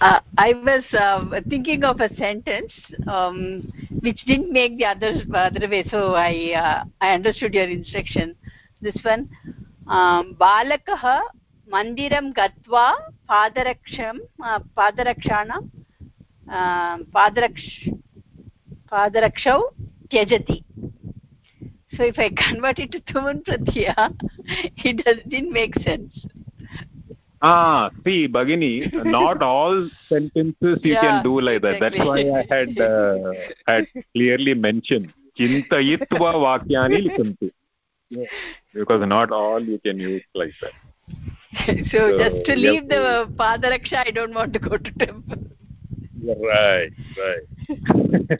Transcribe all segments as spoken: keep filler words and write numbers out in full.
uh, I was uh, thinking of a sentence um, which didn't make the other other way, so I uh, I understood your instruction. This one, um, balakah mandiram gatva padaraksham uh, padarakshanam uh, padaraksh padarakshau tyajati. So if I convert it to Tumun Pratyaya, it does, didn't make sense. Ah, see, Bhagini, not all sentences you Yeah, can do like exactly. that. That's why I had uh, had clearly mentioned chintayitva vakyani likantu. Yeah. Because not all you can use like that. so, So just to you leave have the to... Padaraksha, I don't want to go to temple. Right, right.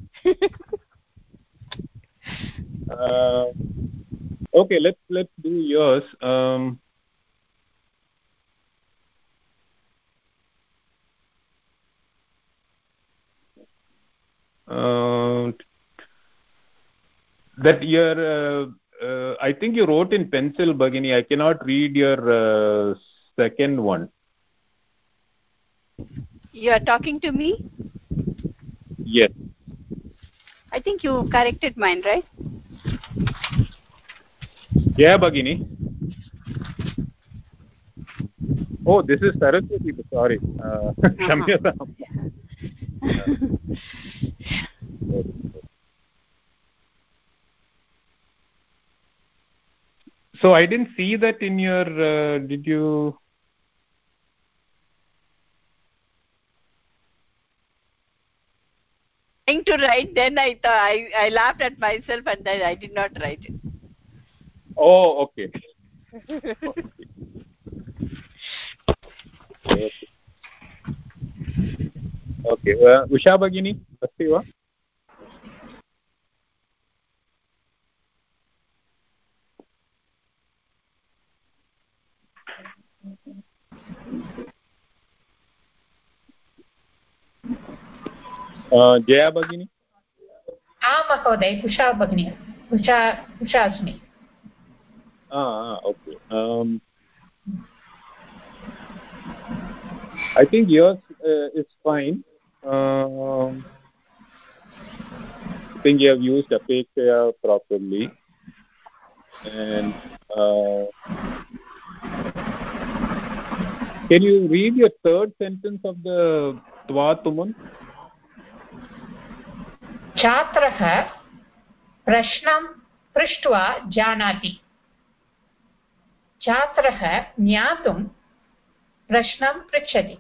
uh, okay, let's let's do yours. Um, uh, that your uh, uh, I think you wrote in pencil, Bhagini. I cannot read your uh, second one. You are talking to me? Yes. I think you corrected mine, right? Yeah, Bhagini. Oh, this is Saraswati. Sorry. Uh, Shamyatam. Uh, so I didn't see that in your. Uh, did you? Trying to write, then I thought I, I laughed at myself and then I did not write it. Oh, okay. Okay. Okay. Uh, Usha Bhagini, अस्ति वा? Uh, Jaya Bhagini? आं महोदय उषा भगिनी उषा उषा अस्मि. Ah, okay. Um, I think yours uh, is fine. Um, I think you have used apekshaya properly. And uh, can you read your third sentence of the Tvatuman? छात्रः प्रश्नं पृष्ट्वा जानाति. छात्रः ज्ञातुं प्रश्नं पृच्छति.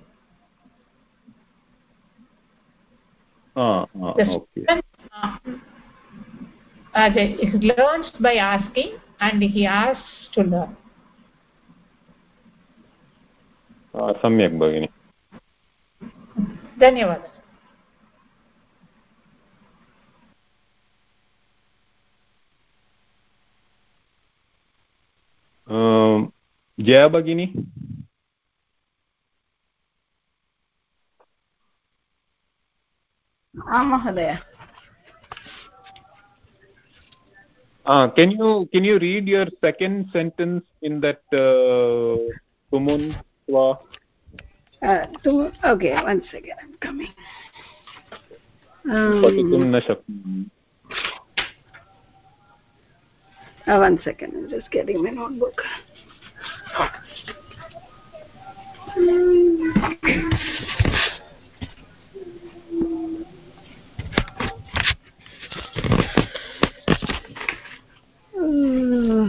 Ah, ah, okay. Uh, uh, he learns by asking and he asks to learn. Ah, सम्यक् भगिनि. धन्यवादः. Um, Jaya Bhagini? Ah, Mahadaya. Uh, can you can you read your second sentence in that uh, Tumun Tva? Uh, to, okay, one second, I'm coming. Patitum Um, na shaknumi. uh, one second, I'm just getting my notebook. Uh,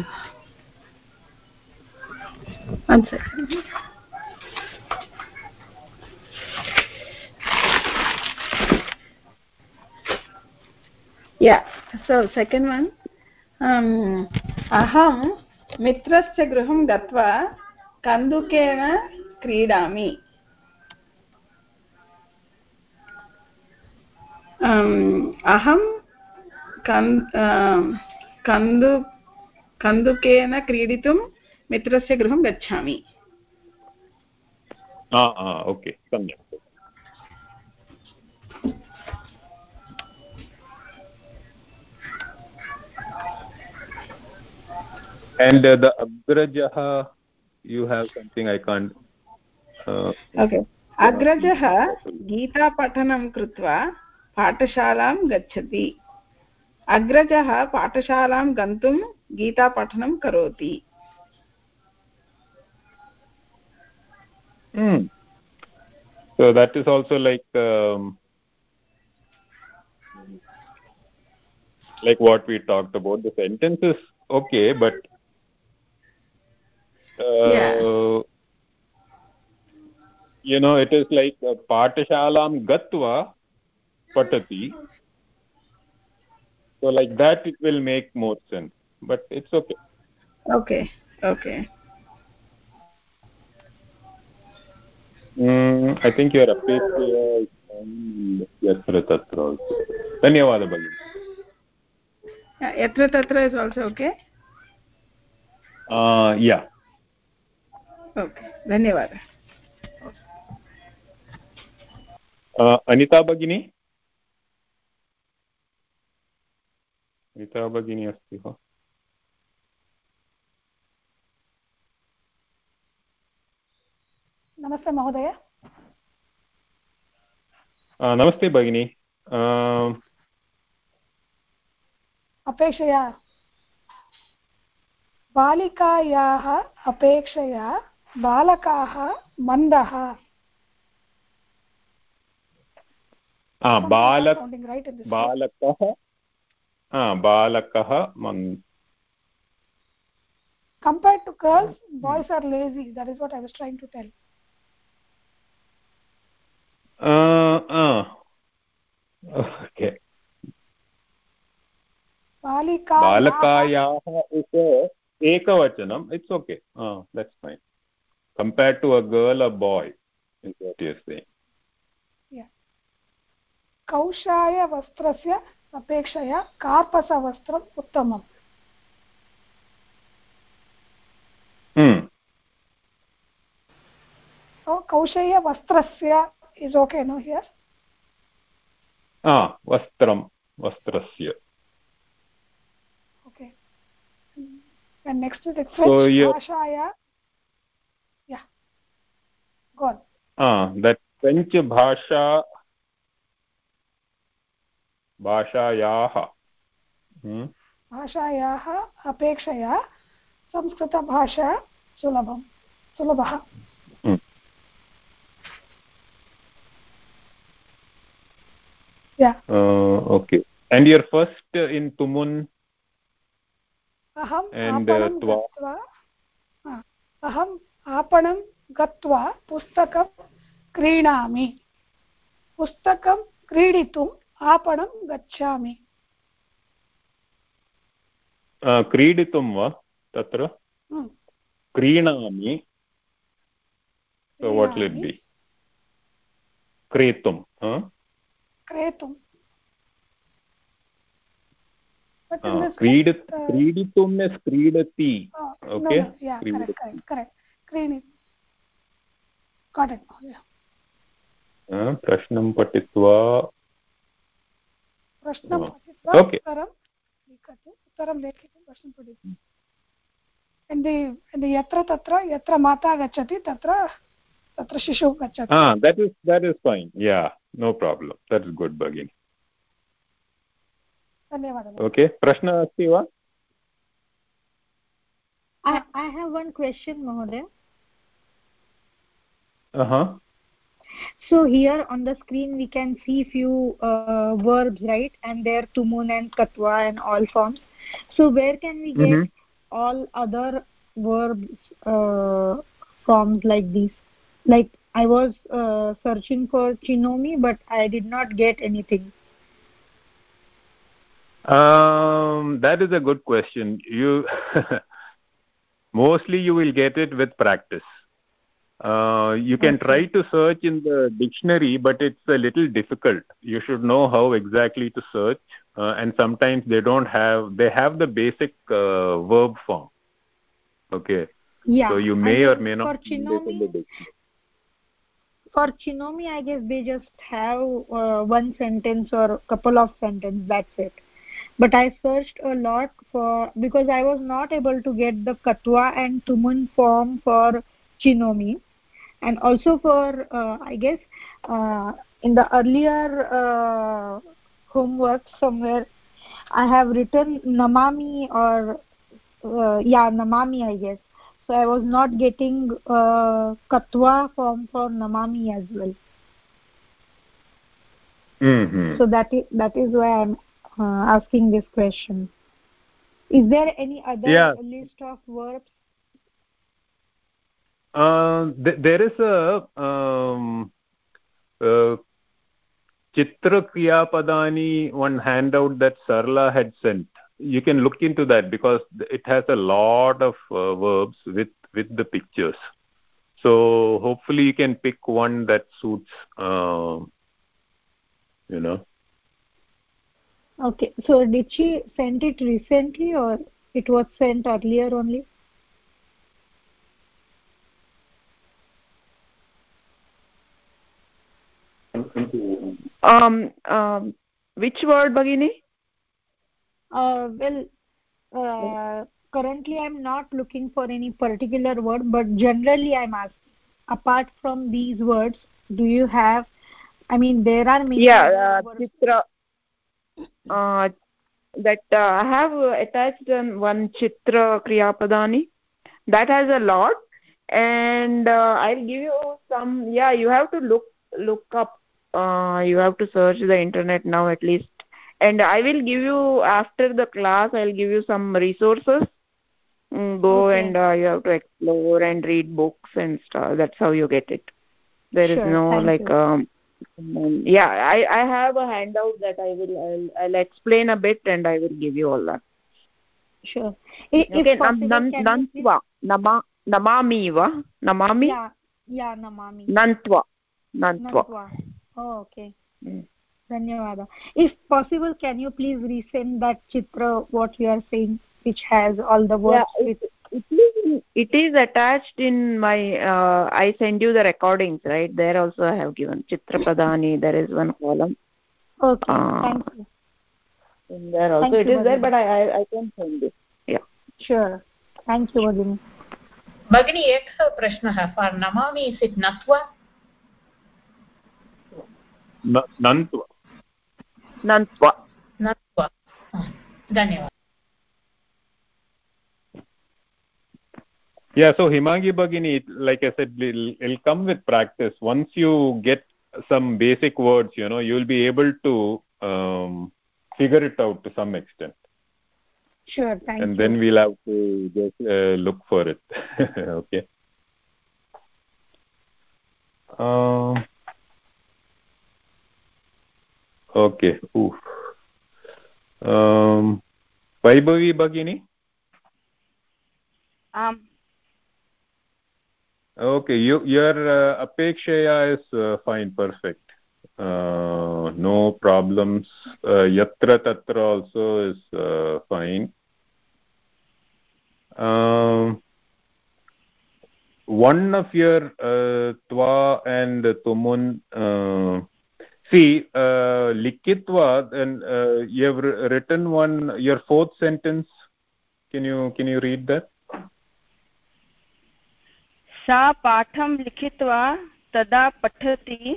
one second. Yeah, so second one. Um, aham mitrasya graham gatva kandukena kridami. Um, aham kan, um, kandu kandukena kriditum mitrasya graham gacchami. Ah, ah, okay. Samyak. And uh, the Agrajaha, you have something I can't. Uh, Okay. अग्रजः गीतापठनं कृत्वा पाठशालां गच्छति अग्रजः पाठशालां गन्तुं गीतापठनं करोति hmm. So that is also like um, like what we talked about. The sentence is okay, but uh, yeah. you know, it is like uh, patashalam gatva patati. So like that it will make more sense, but it's okay. Okay, okay. Mm, I think your appreciation is on yatra tatra also. Dhanyawada Bhagini. Yeah, yatra tatra is also okay? Uh, yeah. Okay, dhanyawada. Uh, Anita Bhagini? Anita Bhagini asti va? नमस्ते महोदय नमस्ते भगिनी अपेक्षया बालिकायाः अपेक्षया बालकाः मन्दः बालक बालकः बालकः मन्दः compared to girls boys are lazy that is what I was trying to tell uh uh okay balika balakayah is a ekavachanam it's okay uh that's fine compared to a girl or boy is what you're saying yeah kaushaya vastrasya apekshaya karpasa vastram uttamam hmm so kaushaya vastrasya is okay no here ah vastram vastrasya okay and next is the French so bhashaya yeah go on ah that French bhasha भाषायाः भाषायाः अपेक्षया संस्कृतभाषा सुलभं सुलभः yeah uh, okay and your first uh, in tumun aham and aapanam uh, gatva aham aapanam gatva pustakam क्रीणामि पुस्तकं क्रीडितुम् आपणं गच्छामि क्रीडितुं वा तत्र क्रीणामि so what will it be क्रेतुं क्रेतुं क्रीडित क्रीडितुं is क्रीडति okay no, no, yeah correct correct correct क्रीणि got it yeah प्रश्नं पठित्वा प्रश्नं पठित्वा उत्तरं लिखतु उत्तरं लेखितुं प्रश्नं पठितु and the and the yatra tatra yatra mata gacchati tatra tatra shishu gacchati ah that is that is fine yeah no problem that is good Bhagini धन्यवादः okay prashna asti va I I have one question Mahoday uh huh so here on the screen we can see few uh, verbs right and there tumun and katva and all forms so where can we get mm-hmm. all other verbs uh, forms like these like I was uh, searching for chinomi but I did not get anything um that is a good question you mostly you will get it with practice uh, you can okay. try to search in the dictionary but it's a little difficult you should know how exactly to search uh, and sometimes they don't have they have the basic uh, verb form okay yeah so you may I or may not for chinomi for chinomi I guess they just have uh, one sentence or couple of sentences that's it but I searched a lot for because I was not able to get the katwa and tumun form for chinomi And also for uh, I guess uh, in the earlier uh, homework somewhere I have written namami or uh, yeah namami I guess. So I was not getting uh, katva form for namami as well. Mm-hmm. So that is that is why I'm uh, asking this question. Is there any other yeah. list of verbs? Uh, th there is a um, uh, Chitra Kriya Padani one handout that Sarla had sent. You can look into that because it has a lot of uh, verbs with with the pictures. So hopefully you can pick one that suits. Uh, you know. Okay. So did she send it recently or it was sent earlier only? Um, um, which word, Bhagini? Uh, well, uh, currently I'm not looking for any particular word, but generally I'm asking. Apart from these words, do you have? I mean, there are many. Yeah, uh, Chitra. Uh, that uh, I have attached um, one Chitra Kriya Padani. That has a lot, and uh, I'll give you some. Yeah, you have to look look up. Uh, you have to search the internet now at least. And I will give you after the class. I'll give you some resources. Mm, go Okay. and uh, you have to explore and read books and stuff. That's how you get it. There Sure, is no thank like. you. Um, yeah, I I have a handout that I will I'll, I'll explain a bit and I will give you all that. Sure. If, Okay, if possible, nam, can nam, you nantva, nama, namami va? Namami? Yeah, yeah, namami. Nantva. Nantva. Nantva. Oh, okay. Mm. Dhanyavada. If possible, can you please resend that chitra, what you are saying, which has all the words? Yeah, it, it, is, it is attached in my, uh, I send you the recordings, right? There also I have given Chitra Padani, there is one column. Okay, uh, thank you. In there also Thank it you, is there, Bhagini. but I, I, I can send it. Yeah. Sure. Thank you, Bhagini. Bhagini, एकः प्रश्नः. For namami, is it natva? Nantva. Nantva. Natva. Dhanyawad. Yeah, so Himangi Bhagini, like I said, it'll, it'll come with practice. Once you get some basic words, you know, you'll be able to um, figure it out to some extent. Sure, thank and you. And then we'll have to just uh, look for it. Okay. Um, okay. Oof. Um, Vaibhavi Bhagini? Um, Okay, you, your uh, apekshaya is uh, fine, perfect. Uh, no problems. Uh, yatra tatra also is uh, fine. Um, one of your uh, twa and tumun. Uh, see, uh, likitva. Then uh, you have written one. Your fourth sentence. Can you can you read that? सा पाठं लिखित्वा तदा पठति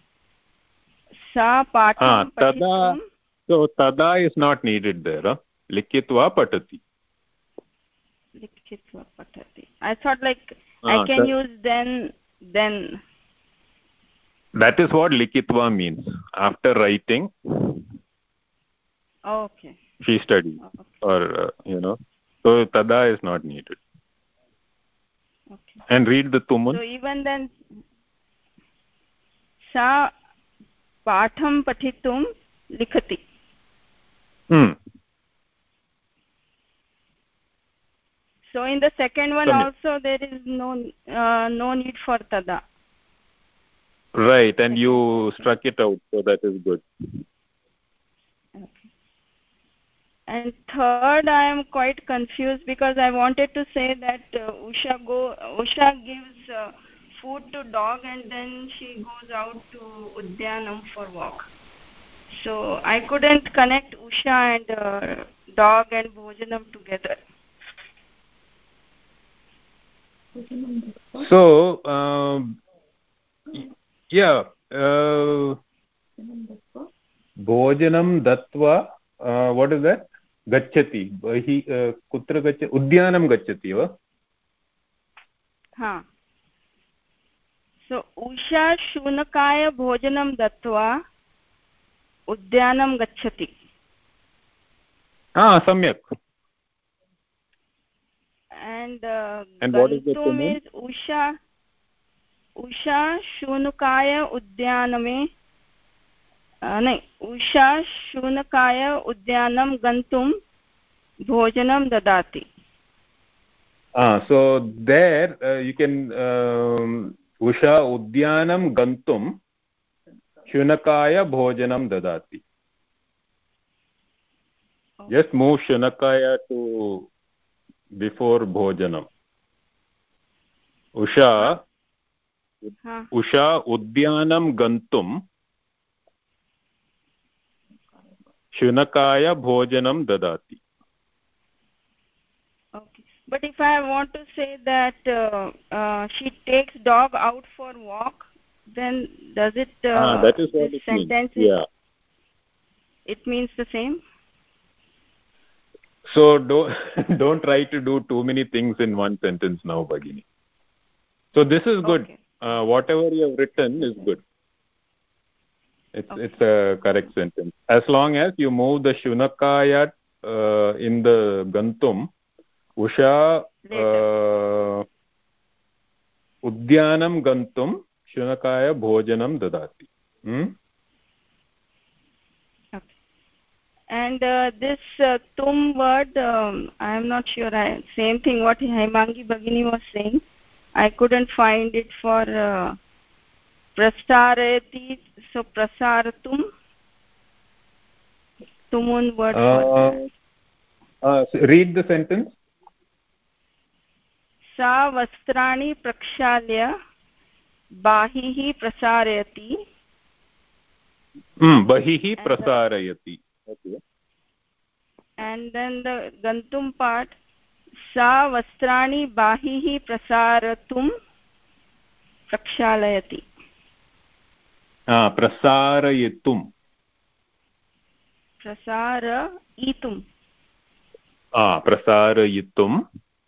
सा पाठं ah, पठितुं. So tada is not needed there. Huh? Likitva patati. Likitva patati. I thought like ah, I can use then then. That is what likitva means. After writing. Oh, okay. She studied, okay. or uh, you know. So tada is not needed. Okay. And read the tumun. So even then, sa patham pathitum likhati. Hmm. So in the second one Samit. also there is no uh, no need for tada. Right, and you struck it out, so that is good. Okay. And third, I am quite confused because I wanted to say that uh, Usha go Usha gives uh, food to dog and then she goes out to Udyanam for walk. So I couldn't connect Usha and uh, dog and Bhojanam together. So um, yeah uh, bhojanam dattva uh, what is that gacchati bahi uh, kutra gacchati udyanam gacchati va ha so usha shunakaya bhojanam dattva udyanam gacchati ah samyak and uh, and what is the gantum is usha usha shunakaya udyaname नहीं उषा शूनकाय उद्यानं गन्तुं भोजनं ददाति ah so there uh, you can um, usha udyanam gantum shunakaya bhojanam dadati okay. Just move shunakaya to before bhojanam usha huh? usha udyanam gantum shunakaya bhojanam dadati okay but if I want to say that uh, uh, she takes dog out for walk then does it uh, ah, that is what this it sentence means. Yeah, it means the same so don't don't try to do too many things in one sentence now Bhagini. So this is good. Okay. Uh, whatever you have written is good. It's okay. It's a correct sentence as long as you move the shunakaya uh, in the gantum usha uh, udyanam gantum shunakaya bhojanam dadati hmm? Okay. And uh, this uh, tum word um, I am not sure I, same thing what Haimangi Bhagini was saying I couldn't find it for uh, prasarati so prasaratum tumun word uh, for that. Uh, so read the sentence सा वस्त्राणि प्रक्षाल्य बाहिः प्रसारयति mm, bahihi prasarayati okay and then the gantum part सा वस्त्राणि बाहिः प्रसारयितुं प्रक्षालयति ah prasarayitum प्रसारयितुं ah prasarayitum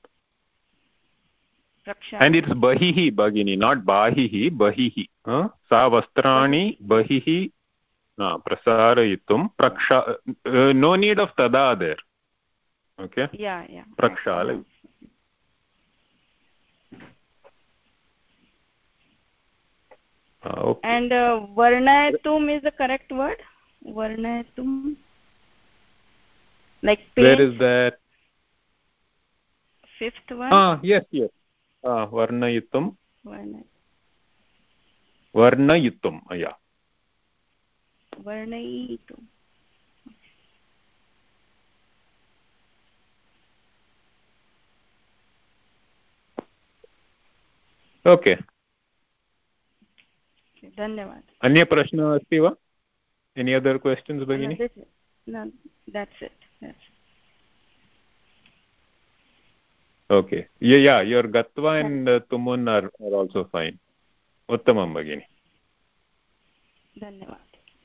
and it's bahihi Bhagini not bahihi bahihi huh? sa vastrani bahihi ah prasarayitum praksha uh, no need of tada there okay yeah yeah prakshala ah, okay. and uh, varnayatum is the correct word varnayatum like paint. Where is that fifth one ah yes yes ah varnayitum varna varnayitum ah, yeah varnayitum okay धन्यवाद अन्य प्रश्नः अस्ति वा any other questions Bhagini no that's it that's it okay yeah yeah your gatva and uh, tumun are, are also fine uttamam Bhagini धन्यवाद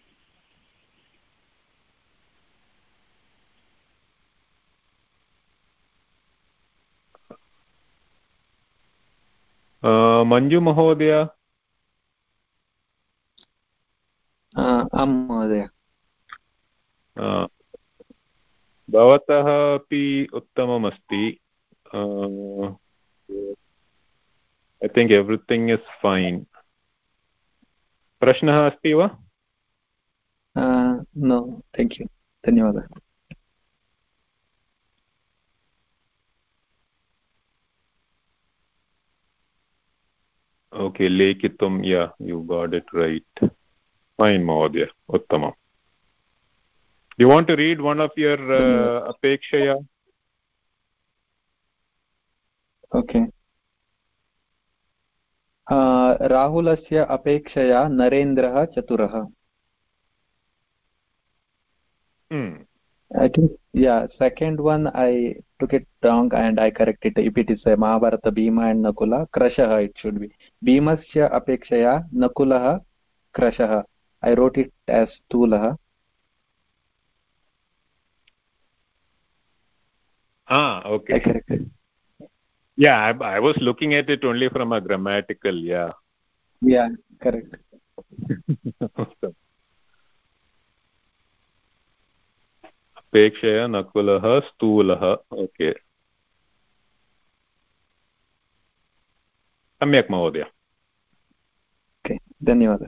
uh, Manju Mahodaya आं महोदय भवतः अपि उत्तममस्ति I think everything is fine प्रश्नः अस्ति वा no thank you धन्यवादः okay lekitum yeah you got it right fine Mahodaya uttamam you want to read one of your uh, apekshaya okay uh, राहुलस्य अपेक्षया नरेन्द्रः चतुरः hmm I think yeah second one I took it wrong and I corrected it. If it is a Mahabharata, Bhima and Nakula, Krashah it should be. Bhimasya apekshaya Nakulaha Krashah. I wrote it as Tulaha. Ah, okay. I corrected. Yeah, I, I was looking at it only from a grammatical, yeah. Yeah, correct. Apekshaya Nakulaha Stulaha. Okay. Samyak Mahodaya. Okay, धन्यवादः.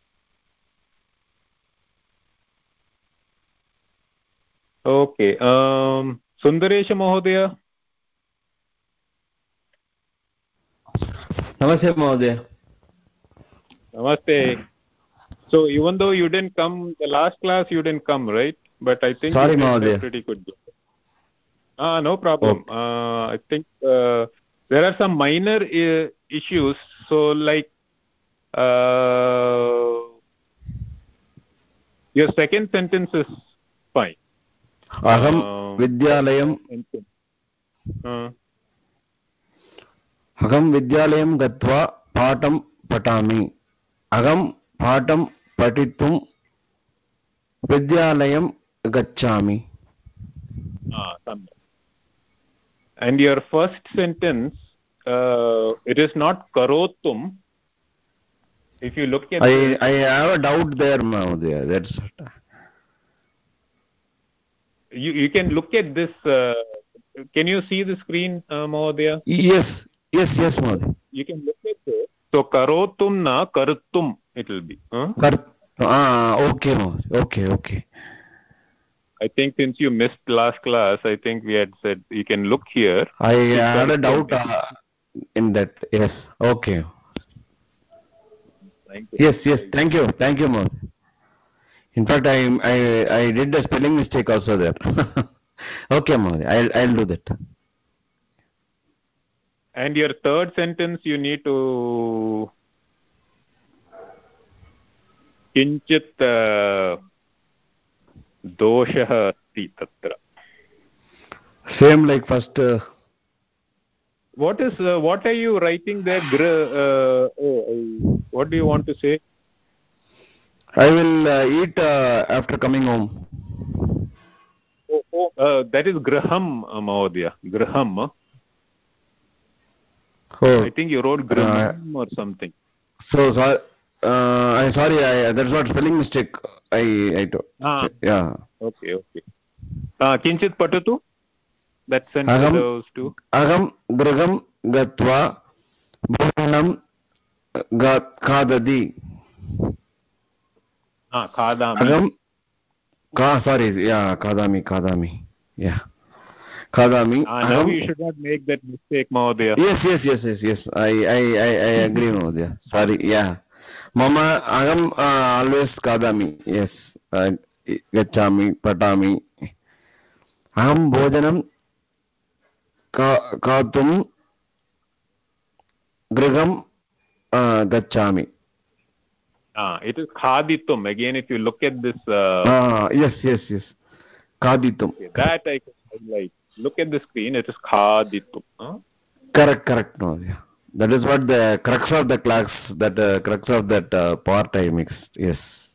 Okay. Um, Sundaresh Mahodaya. Namaste Mahodaya. Namaste. So even though you didn't come, the last class you didn't come, right? But I think Sorry, you did Mahodaya. a pretty good job. Ah, no problem. Okay. Uh, I think uh, there are some minor uh, issues. So like uh, your second sentence is fine. Aham um, Vidyalayam uh, Aham Vidyalayam Gatva Patam Patami. Aham Patam Patitum Vidyalayam Gacchami. ah, and your first sentence, uh, it is not karotum. If you look at I this, I have a doubt there, Mahodaya. That's you you can look at this. Uh, can you see the screen, uh, Mahodaya? yes, yes, yes, Mahodaya. You can look at it. So karotum na kartum it will be. Huh? Kar ah, okay, Mahodaya. Okay, okay. I think since you missed last class, I think we had said you can look here. I had a doubt uh, in that. Yes. Okay. Thank you. Yes, yes. Thank you. Thank you, Mahodaya. In fact, I I I did a spelling mistake also there. Okay, Mahodaya. I'll I'll do that. And your third sentence, you need to kinchit uh, doshah asti tatra. Same like first. Uh, what is uh, what are you writing there? Uh, oh, what do you want to say? I will uh, eat uh, after coming home. Oh, oh uh, that is graham, uh, Mahodaya. Graham. Huh? Oh, I think you wrote graham uh, or something. So, so uh, I'm sorry. I, that's not spelling mistake. I I told. Ah. Yeah. Okay. Okay. Uh, kinchit patatu. That sentence Agam, those two. Agam graham gatva bhojanam khadadi. Ah, khadami. Agam, ka, sorry, yeah, khadami, khadami, yeah, khadami. Ah, now you should not make that mistake, Mahodaya. Yes, yes, yes, yes, yes. I, I, I, I agree, Mahodaya. Sorry, yeah. Mama, agam uh, always khadami. Yes, uh, gachami, patami. Agam bhojanam ka, katum griham uh, gachami. Ah, it is khaditum. Again, if you look at this. Uh, ah, yes, yes, yes. Khaditum. Okay, that I can highlight. Look at the screen. It is khaditum. Huh? Correct, correct. No, yeah. That is what the crux of the class, that uh, crux of that uh, part I mixed. Yes.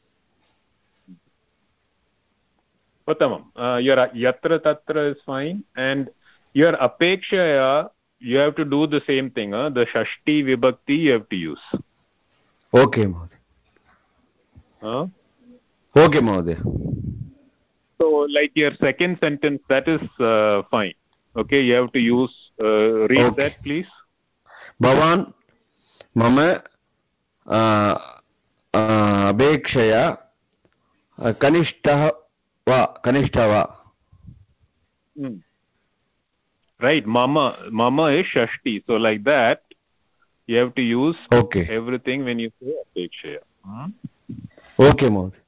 Uttamam. Uh, your yatra tatra is fine, and your apekshaya, you have to do the same thing. Huh? The shashti vibhakti you have to use. Okay, Mahodaya. Huh? Okay, Mahodaya. So, like your second sentence, that is uh, fine. Okay, you have to use. Uh, read okay. that, please. Bhavan mama abekshaya kanishtah va kanishtha va. Hmm. Right, mama. Mama is shashti. So, like that, you have to use okay. everything when you say apekshaya. Hmm? Okay, Mahodaya.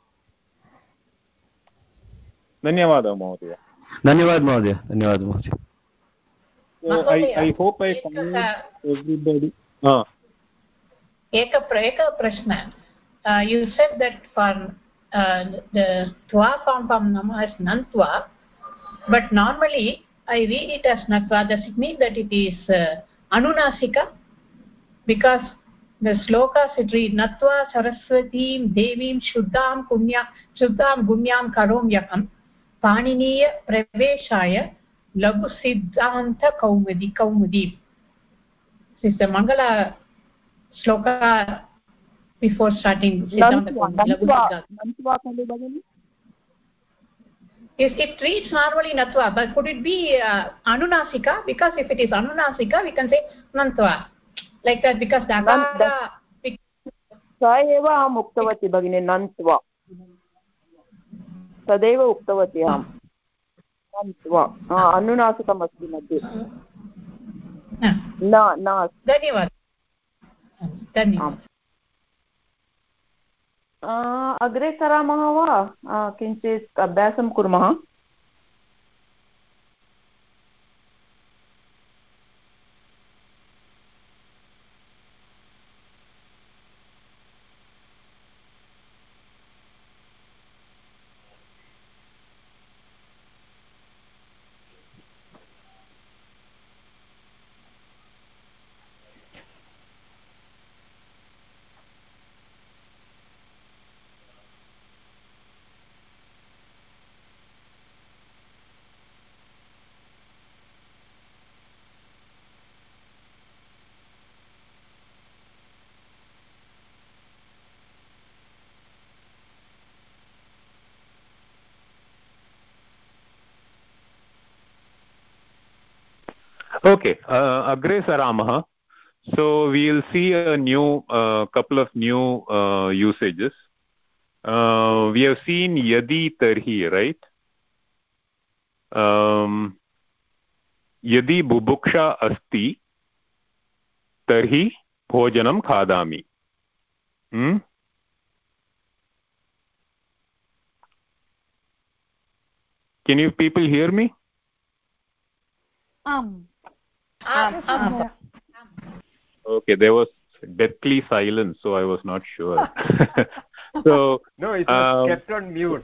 Dhanyavada, Mahodaya. Dhanyavad, Mahodaya. Dhanyavad, Mahodaya. So I, I hope I found everybody. Ah. Eka eka prashna. Uh, you said that for uh, the twa form from nama is nantva, but normally I read it as Natva. Does it mean that it is uh, Anunasika? Because the slokas it read Natva Saraswatim Devim Shuddham Punya Shuddham Gunyam Karomyakam Paniniya Praveshaya Lagu Siddhanta Kaumudi Kaumudi. This is the Mangala sloka before starting Siddhanta Kaumudi. Lagu Siddhanta. Yes, it reads normally Natva, but could it be uh, Anunasika? Because if it is Anunasika, we can say Nantva. Like that, because Dakara... सा एव अहम् उक्तवती भगिनी नन्त्वा तदेव उक्तवती अहं नन्त्वा अनुनासिकम् अस्ति मध्ये न न धन्यवादः धन्यवादः अग्रे सरामः वा किञ्चित् अभ्यासं कुर्मः Okay, uh, Agre Saramah. So we'll see a new uh, couple of new uh, usages. Uh, we have seen Yadi Tarhi, right? Um, Yadi Bubuksha Asti Tarhi Bhojanam Khadami. Hmm? Can you people hear me? Um. Um, um. Okay, there was deathly silence, so I was not sure. So no, it was um, kept on mute.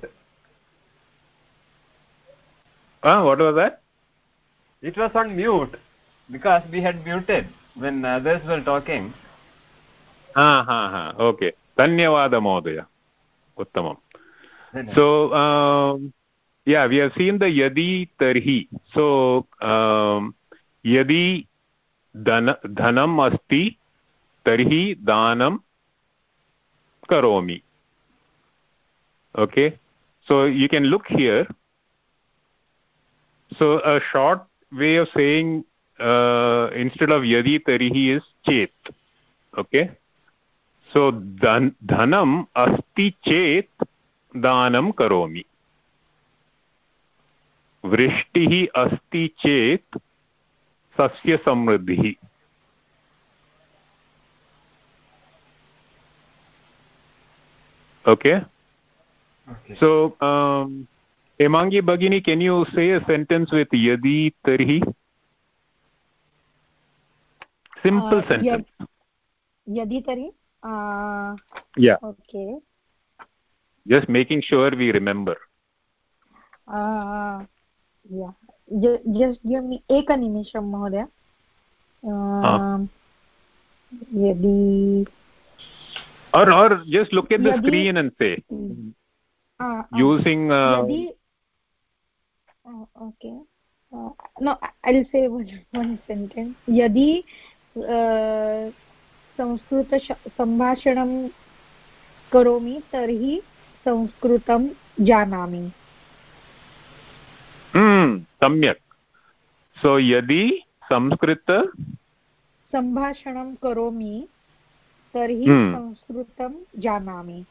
Ah, what was that? It was on mute because we had muted when others were talking. Ah, ha, ha. Okay. Dhanyawada Mahodaya. Uttamam. So, um, yeah, we have seen the Yadi Tarhi. So, um, Yadi Dhanam Asti Tarhi Danam Karomi. Okay. So, you can look here. So, a short way of saying uh, instead of Yadi Tarhi is Chet. Okay. So, dhan, Dhanam Asti Chet Danam Karomi. Vrishtihi asti chet sasya samriddhi. Okay? Okay. So, um, Hemangi Bhagini, can you say a sentence with Yadi Tarhi? Simple uh, sentence. Yadi Tarhi? Uh, yeah. Okay. Just making sure we remember. Uh, yeah. Just give me eka nimisham mahodaya. Um, Yadi. Or or just look at the yadi, screen and say. Uh, uh, using. Uh, yadi. Oh, okay. Uh, no, I'll say one, one sentence. Yadi uh, Sanskrit संभाषणं करोमि तर्हि संस्कृतं जानामि. Hmm, सम्यक्. So यदि संस्कृत संभाषणं करोमि तर्हि hmm. संस्कृतं जानामि.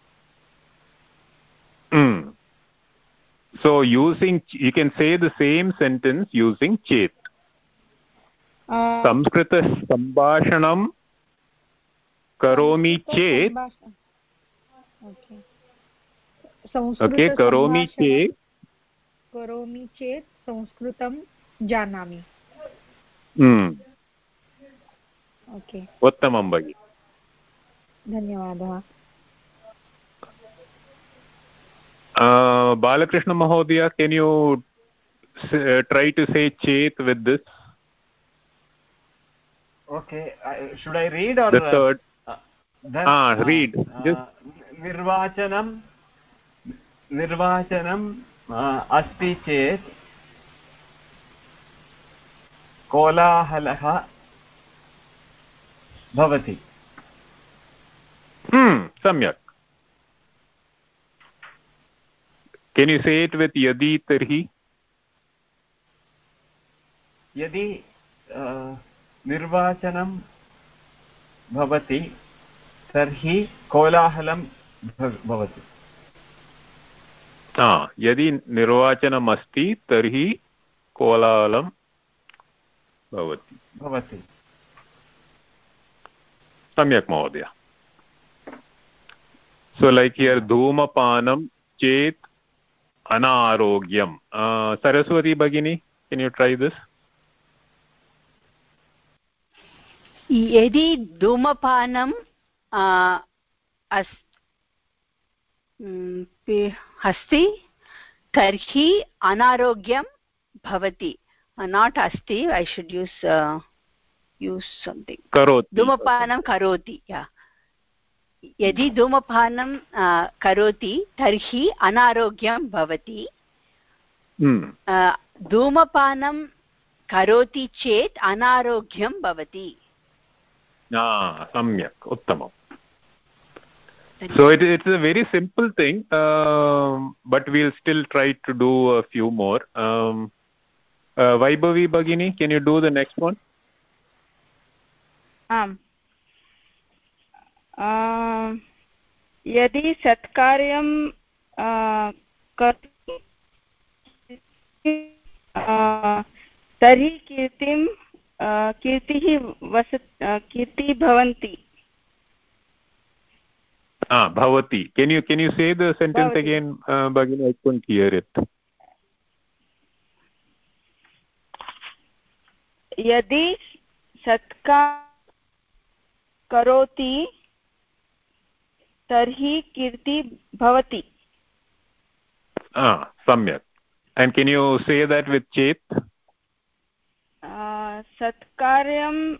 Hmm. So using, you can say the same sentence using chet. Uh, Sanskrit संभाषणं करोमि चेत्. Okay. Okay, करोमि चेत्. करोमि चेत् संस्कृतं जानामि. Hmm. Okay. उत्तमं भगिनि. धन्यवादः. Uh, Balakrishna Mahodaya, can you uh, try to say chet with this. Okay, I, should I read or the third? Uh, then, ah, uh, read. Uh, Just निर्वाचनं निर्वाचनं अस्ति चेत् कोलाहलः भवति. hmm samyak. Can you say it with yadi tarhi? यदि निर्वाचनं भवति तर्हि कोलाहलं भवति. ah yadi nirvacanam asti tarhi कोलाहलं भवति भवति. सम्यक् महोदय. So like here धूमपानं चेत् अनारोग्यम. uh, Saraswati Bhagini, can you try this? यदि धूमपानं अस्ति तर्हि अनारोग्यं भवति. not asti, I should use uh, use something. Karoti. धूमपानं करोति. yeah. यदि धूमपानं करोति तर्हि अनारोग्यं भवति. धूमपानं करोति चेत् अनारोग्यं भवति. सम्यक्, उत्तमम्. So it, it's a very simple thing, um, but we'll still try to do a few more. Um, uh, Vaibhavi Bhagini, can you do the next one? Um. Uh, यदि सत्कार्यं कर्तुं तर्हि कीर्तिं कीर्तिः वस कीर्तिः भवन्ति. ah bhavati. Can you can you say the sentence bhavati. Again, uh, Bhagini? I couldn't hear it. यदि सत्कार करोति तर्हि कीर्ति भवति. ah samyak. And can you say that with chet? uh, सत्कार्यं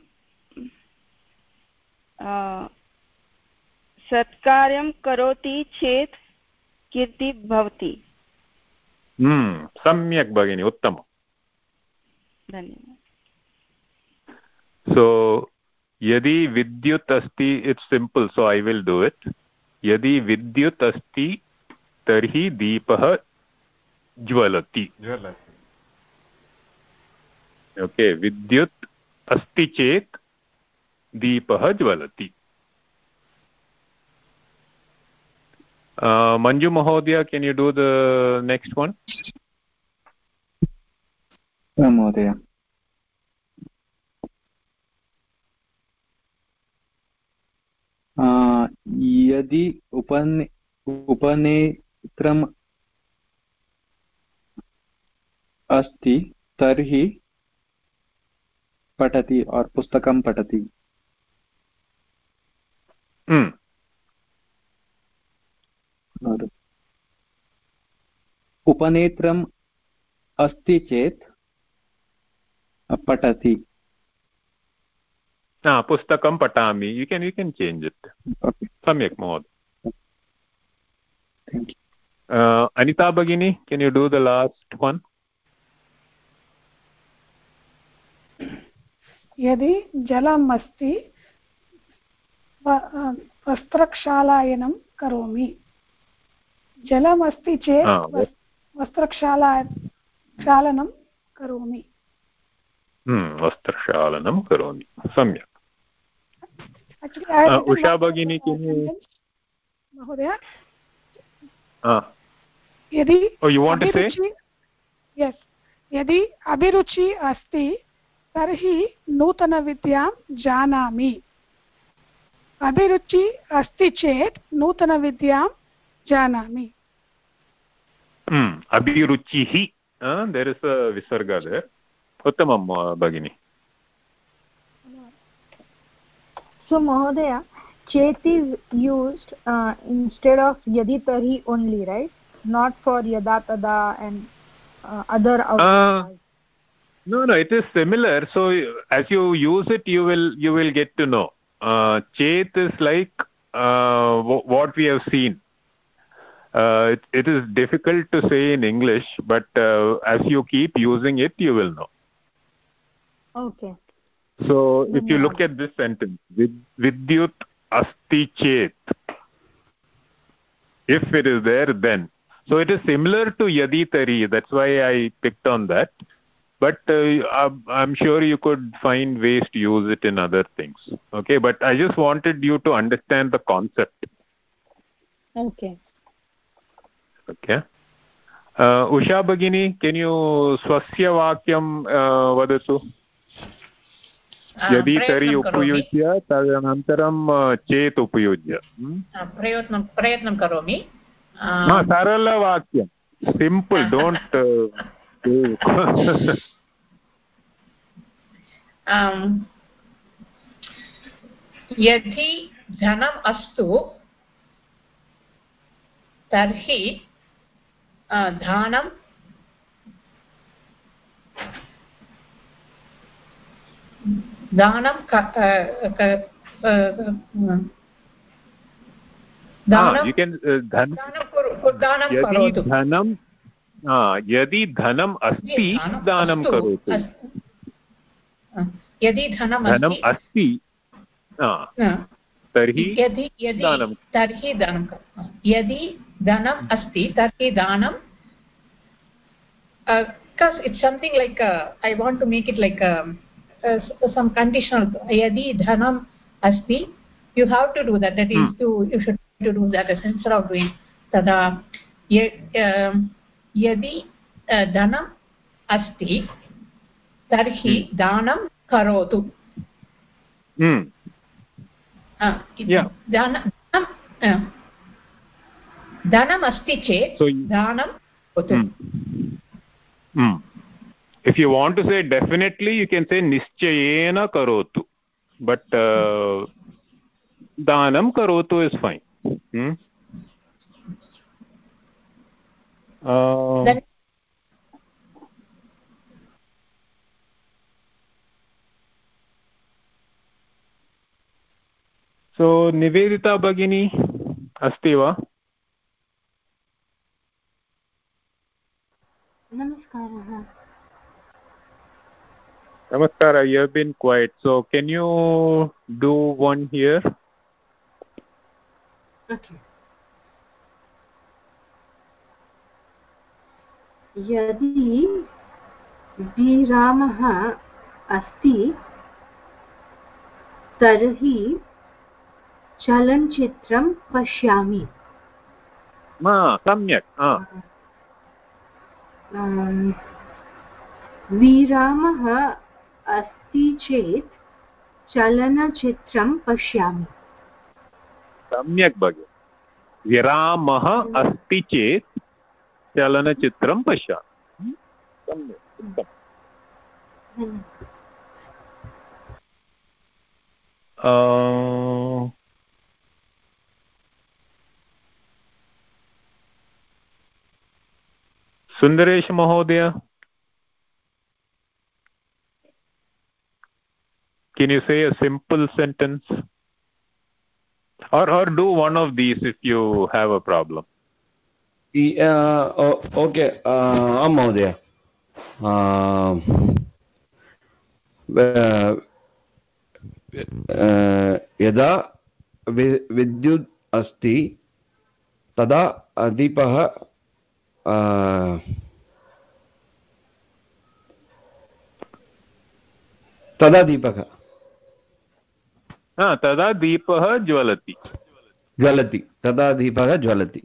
uh, सत्कार्यं करोति चेत् कीर्ति भवति. hmm samyak Bhagini, उत्तमम्. धन्यवादः. So यदि विद्युत् अस्ति, it's simple, so I will do it. यदि विद्युत् अस्ति तर्हि दीपः ज्वलति. ओके, विद्युत् अस्ति चेत् दीपः ज्वलति. uh, Manju Mahodaya, can you do the next one? Mahodaya. Uh, यदि उपने उपनेत्रम् अस्ति तर्हि पठति और पुस्तकं पठति. hmm. उपनेत्रम् अस्ति चेत् पठति. ah pustakam patami. You can you can change it. Okay. Samyak Mohod. Thank you. uh, Anita Bhagini, can you do the last one? यदि जलम् अस्ति वस्त्रक्षालनं करोमि. जलम् अस्ति चेत् वस्त्रक्षाला क्षालनं करोमि. hmm वस्त्रक्षालनं करोमि. सम्यक्. उषा भगिनी, महोदय, यदि oh you want to say? yes, यदि अभिरुचि अस्ति तर्हि नूतनविद्यां जानामि. अभिरुचि अस्ति चेत् नूतनविद्यां जानामि. hmm अभिरुचिः, uh, there is a visarga there. उत्तमं भगिनी. So Mahodaya, chet is used uh, instead of yadi tarhi only, right? Not for yada tada and uh, other uh, no no it is similar, so as you use it you will you will get to know. uh, chet is like uh, what we have seen. uh, it, it is difficult to say in English, but uh, as you keep using it you will know. Okay. So if you look at this sentence, vidyut asti chet, if it is there, then. So it is similar to yadi tari, that's why I picked on that. But uh, I'm sure you could find ways to use it in other things. Okay, but I just wanted you to understand the concept. Okay. Okay. Uh, Usha Bhagini, can you swasya vakyam uh, vadatu? यदि तर्हि उपयुज्य तदनन्तरं चेत् उपयुज्य प्रयत्नं प्रयत्नं करोमि. सरलवाक्यं simple don't यदि धनम् अस्तु तर्हि दानं दानं धनं यदि धनम् अस्ति दानं करोतु. यदि धनम् अस्ति तर्हि दानं तर्हि दानं यदि धनम् अस्ति तर्हि दानं because it's something like a, I want to make it like a, a, some conditional. Yadi dhanam asti, you have to do that. That is hmm. to you should to do that instead of doing tada. Yadi dhanam asti, tarhi hmm. dhanam karotu. Hmm. Uh, yeah. Dhanam uh, dhanam asti chet so, dhanam karotu. Hmm. Hmm. If you want to say definitely, you can say nischayena karotu, but uh, danam karotu is fine. Hmm? Uh, then so Nivedita Bhagini asti va? Namaskara. Namaskara, you have been quiet. So can you do one here? Okay. यदि विरामः अस्ति तर्हि चलनचित्रं पश्यामि. सम्यक्. विरामः अस्ति चेत् चलनचित्रं पश्यामि. सम्यक् भगिनि. विरामः अस्ति चेत् चलनचित्रं पश्यामि. सम्यक्. Sundaresh Mahodaya, can you say a simple sentence? Or, or do one of these if you have a problem. Uh, oh, okay, uh, Mahodaya. Uh, uh, यदा विद्युत् अस्ति तदा दीपः तदा दीपः तदा दीपः ज्वलति ज्वलति तदा दीपः ज्वलति.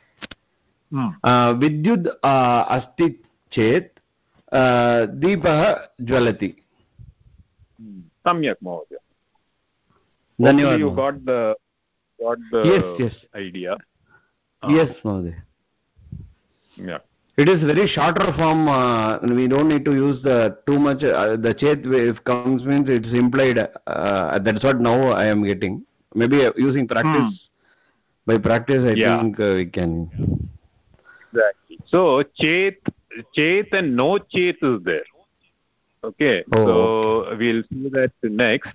विद्युत् अस्ति चेत् दीपः ज्वलति. सम्यक् महोदय. धन्यवादः. You got the got the yes, yes. idea. Yes, Mahodaya. Yeah. It is very shorter form. Uh, we don't need to use the too much. Uh, the chet if comes means it's implied. Uh, that's what now I am getting. Maybe uh, using practice. Hmm. By practice, I yeah. think uh, we can. Exactly. So chet chet and no chet is there. Okay, oh, so okay. we'll see that next.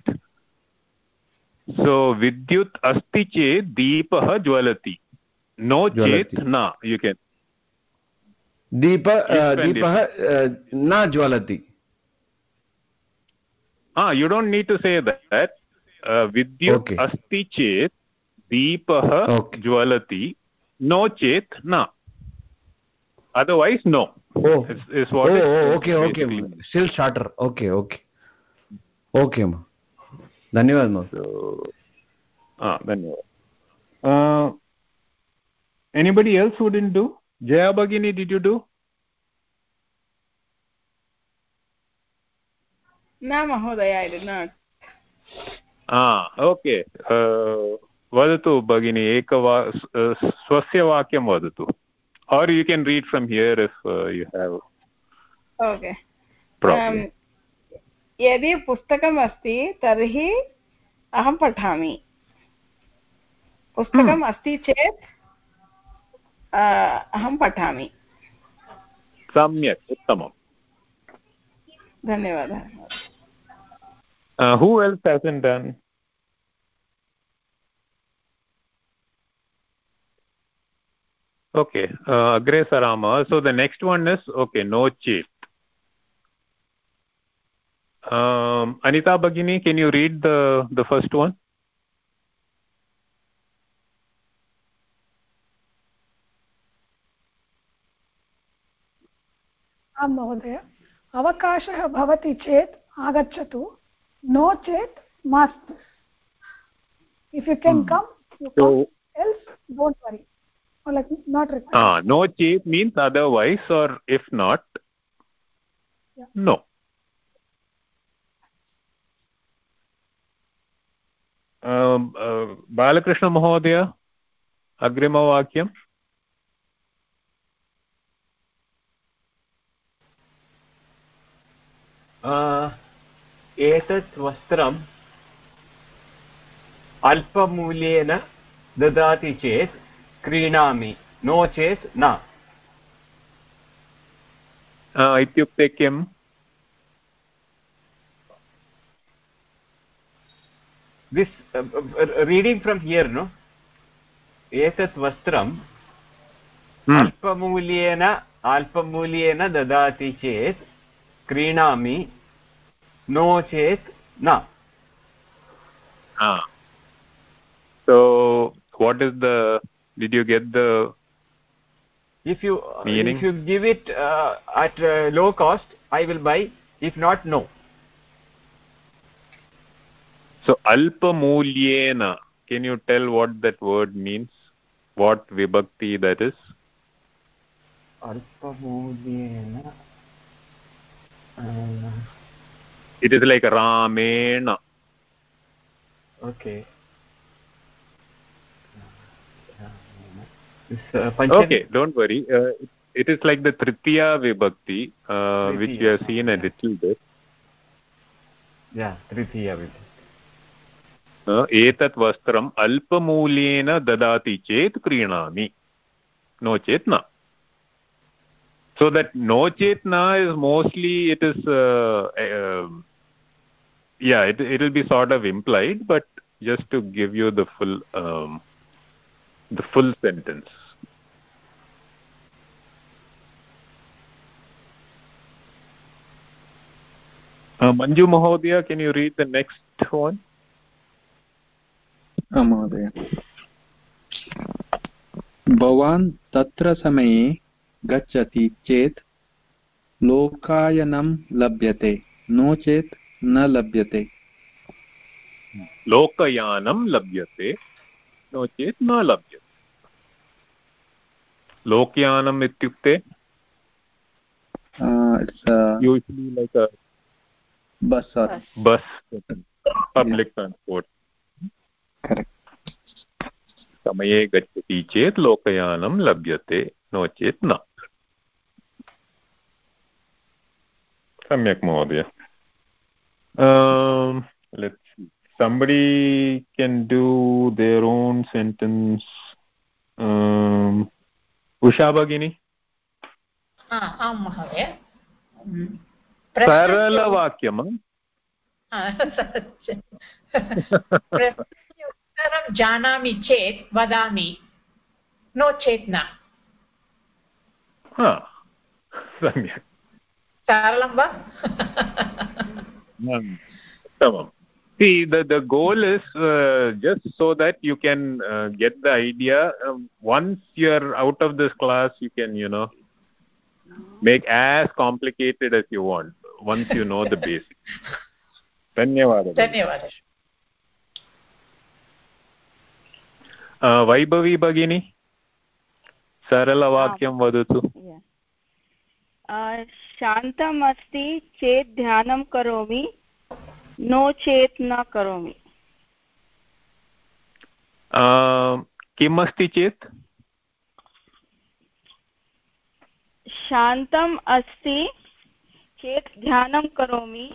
So vidyut asti chet deepah jwalati. No Jwalati. chet na, you can. Deepa uh, deepah uh, na jwalati. Ah, you don't need to say that. Uh, vidyut okay. asti chet deepah okay. jwalati. No chet na. Otherwise, no. Oh, is, is what oh, it oh okay, okay. means. Still shorter. Okay, okay. Okay, ma. Dhanyawad, ma. So, ah, dhanyawad. Uh, anybody else who didn't do? Jaya Bhagini, did you do? No, Mahodaya, I did not. Ah, okay. Uh, vadatu Bhagini, ekava swasya vakyam vadatu. Or you can read from here if uh, you have okay. problem. Um, यदि पुस्तकम् अस्ति तर्हि अहं पठामि. पुस्तकम् अस्ति चेत् अहं पठामि. सम्यक्, उत्तमम्. धन्यवादः. Uh, who else hasn't done? Okay, uh, Agre Sarama. So the next one is, okay, no chet. Um, Anita Bhagini, can you read the, the first one? आं महोदय. अवकाशः भवति चेत् आगच्छतु, नो चेत् मास्तु. If you can hmm. come, you so, come, else don't worry. Or like not required. Ah, no chet means otherwise, or if not, yeah. No. Um, uh, Balakrishna Mahodaya, Agrima Vakyam. एतत् वस्त्रम् अल्पमूल्येन ददाति चेत् क्रीणामि, no चेत् न. इत्युक्ते किम्? This uh, uh, reading from here, no? एतत् वस्त्रम् अल्पमूल्येन अल्पमूल्येन ददाति चेत् क्रीणामि, नो चेत् न. Ah. So what is the, did you get the if you meaning? If you give it uh, at uh, low cost, I will buy. If not, no. So alpamulyena, can you tell what that word means? What vibhakti that is? Alpamulyena. Uh, it is like Ramena. Okay. This, uh, okay, don't worry. Uh, it, it is like the Tritiya Vibhakti, uh, Tritiya. Which we have seen a little bit. Yeah, Tritiya Vibhakti. Etat vastram alpamulyena dadati chet krinami. No chet na. So that no chet na is mostly, it is, uh, uh, yeah, it it will be sort of implied, but just to give you the full, um, the full sentence. Uh, Manju Mahodaya, can you read the next one? Mahodaya. Bhavan tatra samaye gacchati chet lokayanam labhyate, no chet na labhyate. Lokayanam labhyate, no chet na labhyate. Lokyanam ityukte? Uh, it's uh, usually like a bus or bus, public yeah. transport. Correct. Samaye gacchati chet lokayanam labhyate, no chet na. Samyak Mahodaya. Um, let's see. Somebody can do their own sentence. Um, Usha Bhagini. आं महोदय सरलवाक्यम् प्रश्नस्य उत्तरं जानामि चेत् वदामि no चेत् न सम्यक् सरलं वा उत्तमम्. See, the, the goal is uh, just so that you can uh, get the idea. Um, once you're out of this class, you can, you know, make as complicated as you want, once you know the basics. Dhanyawad. Dhanyawad. Uh, Vaibhavi Bhagini, Saralavakyam vadatu. शान्तम् अस्ति चेत् ध्यानं करोमि no चेत् न करोमि. किम् अस्ति चेत्? शान्तम् अस्ति चेत् ध्यानं करोमि.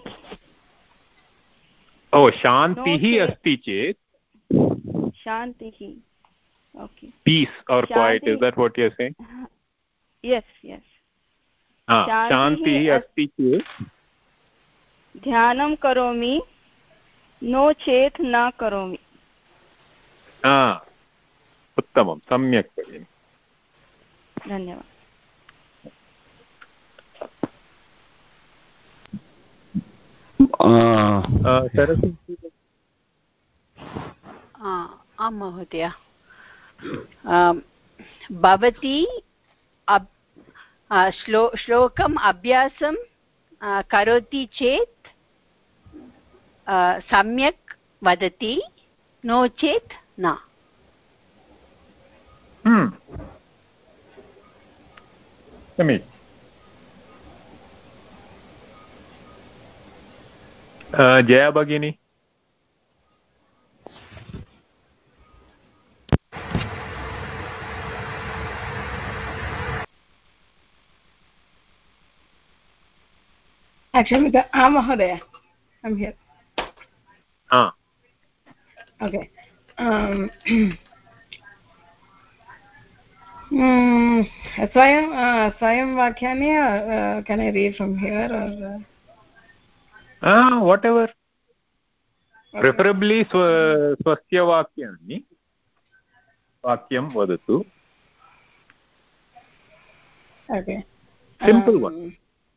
ओ शान्तिः अस्ति चेत्. शान्तिः. Okay. Peace or quiet, is that what you're saying? Yes, yes. शान्तिः अस्ति चेत् ध्यानं करोमि नो चेत् न करोमि. उत्तमं, सम्यक् भगिनि. धन्यवादः. आं महोदय. भवती श्लो श्लोकम् अभ्यासं करोति चेत् सम्यक् वदति नो चेत् न. समीचीनं. जया भगिनी. Actually, the ah Mahodaya, I'm here. Ah. Okay. Um. Hmm. Swayam, uh, Swayam Vakyani, uh, can I read from here or? Uh... Ah, whatever. Okay. Preferably swa, swasya vakyani. Vakyam vadatu. Okay. Simple um, one.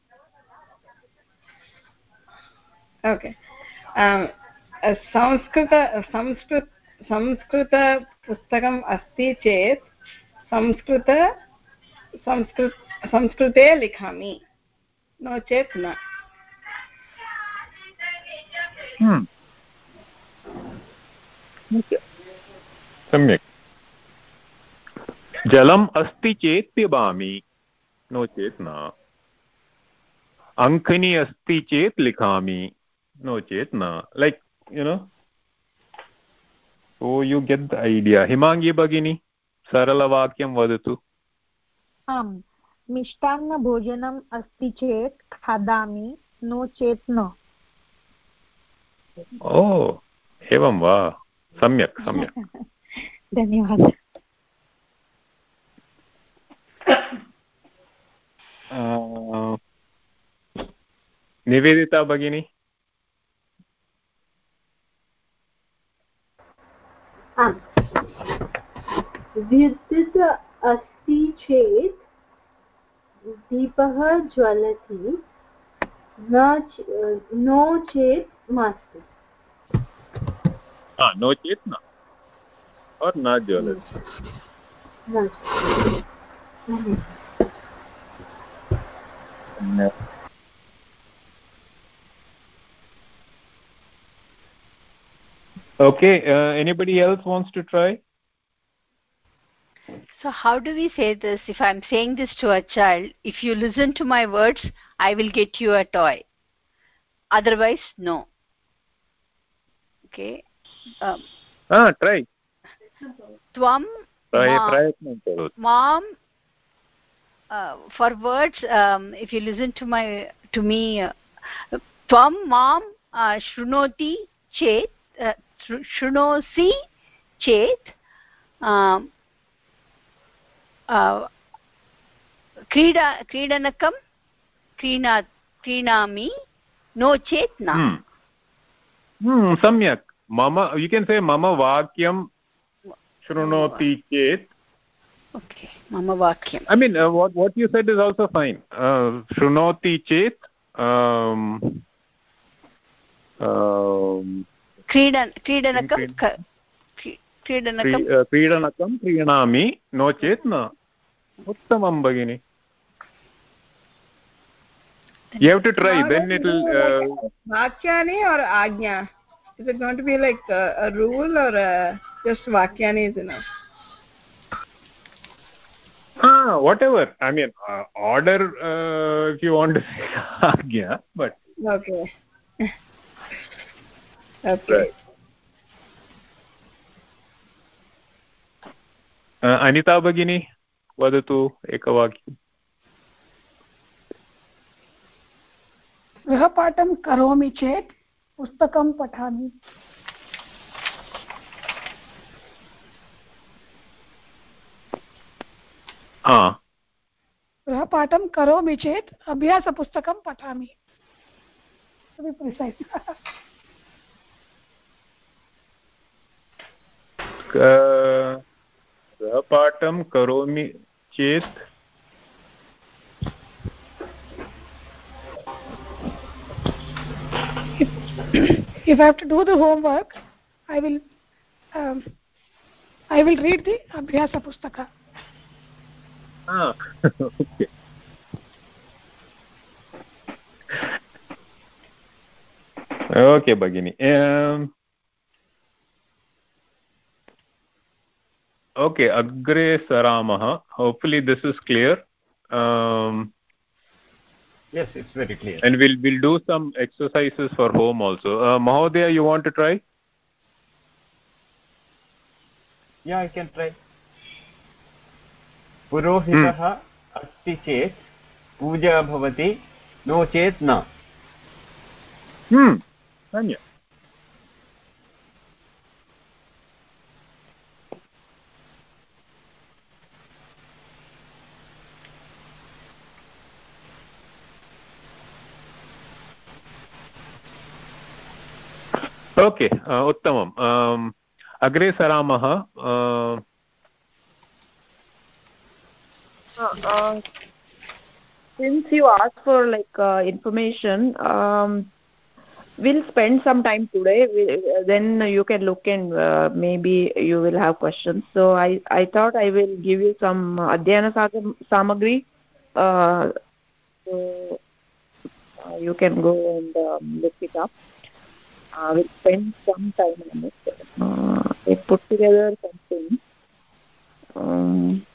Okay. Um, Sanskrit Sanskrit संस्कृतपुस्तकम् अस्ति चेत् संस्कृत संस्कृत संस्कृते लिखामि no चेत् न. सम्यक्. जलम् अस्ति चेत् पिबामि नो चेत् न. अङ्कनी अस्ति चेत् लिखामि no chet na, like, you know, so you get the idea. Himangi Bhagini, sarala vakyam vadatu. आम् मिष्टान्न भोजनम् अस्ति चेत् खादामि नो चेत् न. ओ एवं वा, सम्यक् सम्यक्. धन्यवादः. निवेदिता भगिनी. विद्युत् अस्ति चेत् दीपः ज्वलति नो चेत् मास्तु. नो चेत् न और न ज्वलति. Okay, uh, anybody else wants to try? So how do we say this? If I'm saying this to a child, if you listen to my words, I will get you a toy. Otherwise, no. Okay. Um, ah, try. Tvam, try, ma, try mom. Uh, for words, um, if you listen to my to me, uh, Tvam, mom, uh, shrunoti chet, uh, shrunosi chet. Um, Uh, क्रीडा क्रीडनकं क्रीणा क्रीणामि no चेत् न. सम्यक्. मम यु केन् से मम वाक्यं शृणोति चेत्. Okay, mama vakyam. I mean, uh, what what you said is also fine. Uh, Shrunoti chet. Um, um, Kridan kridanakam kridanakam kridanakam kriyanami no chet na. Uttamam bagini. You have to try. How Then it will. Uh, Vakyani or Agnya? Is it going to be like a, a rule or a, just Vakyani is enough? Ah, whatever. I mean, uh, order uh, if you want to say Agya, but. Okay. Okay. Uh, Anita Bagini, vadatu ekavakyam. गृहपाठं करोमि चेत् पुस्तकं पठामि. गृहपाठं करोमि चेत् अभ्यासपुस्तकं पठामि. To be precise. गृहपाठं करोमि चेत् if I have to do the homework, I will um, I will read the Abhyasa Pustaka. Ah, okay. Okay, Bhagini. Um, okay, Agre Saramaha. Hopefully this is clear. Um, Yes, it's very clear. And we'll we'll do some exercises for home also. Uh, Mahodaya, you want to try? Yeah, I can try. पुरोहितः अस्ति चेत् पूजा भवति no चेत् न. Hmm. Anya. Okay, uh, uttamam. Um, agre saramaha. Uh, uh, uh, since you asked for like uh, information, um, we'll spend some time today. We, then you can look and uh, maybe you will have questions. So I, I thought I will give you some Adhyayana Samagri. Uh, so uh, you can go and um, look it up. Uh, we'll spend some time on it. Uh, I put together something. Um,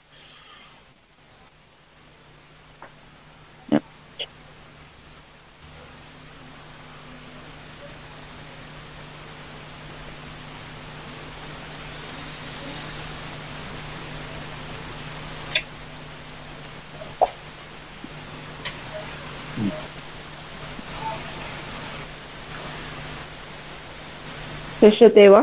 yeah. दृश्यते वा?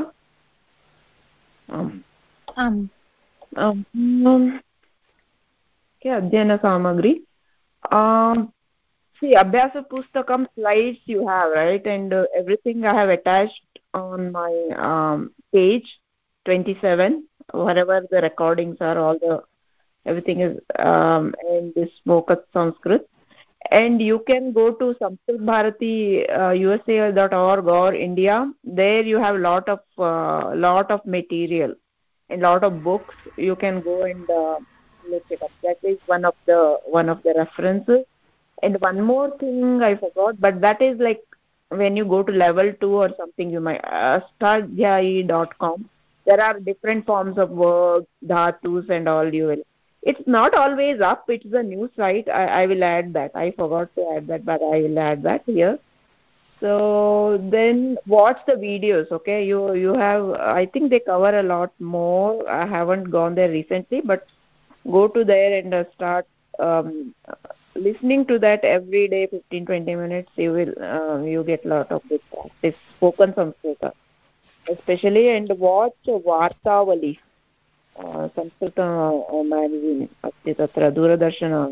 आम् आम्. Okay, Adhyayana Samagri. See, Abhyasa Pustakam slides you have, right? And uh, everything I have attached on my um, page twenty-seven, whatever the recordings are, all the, everything is um, in this Mokat Sanskrit. And you can go to Samskrit Bharati uh, U S A dot org or India. There you have lot of uh, lot of material and lot of books. You can go and uh, look it up. That is one of the one of the references. And one more thing I forgot, but that is like when you go to level two or something, you might astadhyayi dot com. There are different forms of verbs, dhatus, and all. You will. It's not always up. It's a new site. I, I will add that. I forgot to add that, but I will add that here. So then watch the videos. Okay, you you have. I think they cover a lot more. I haven't gone there recently, but go to there and uh, start. Um, listening to that every day, fifteen to twenty minutes, you will uh, you get a lot of good practice, spoken Sanskrit especially, and watch Vartavali, uh, Sanskrit uh, magazine, asti tatra Doordarshan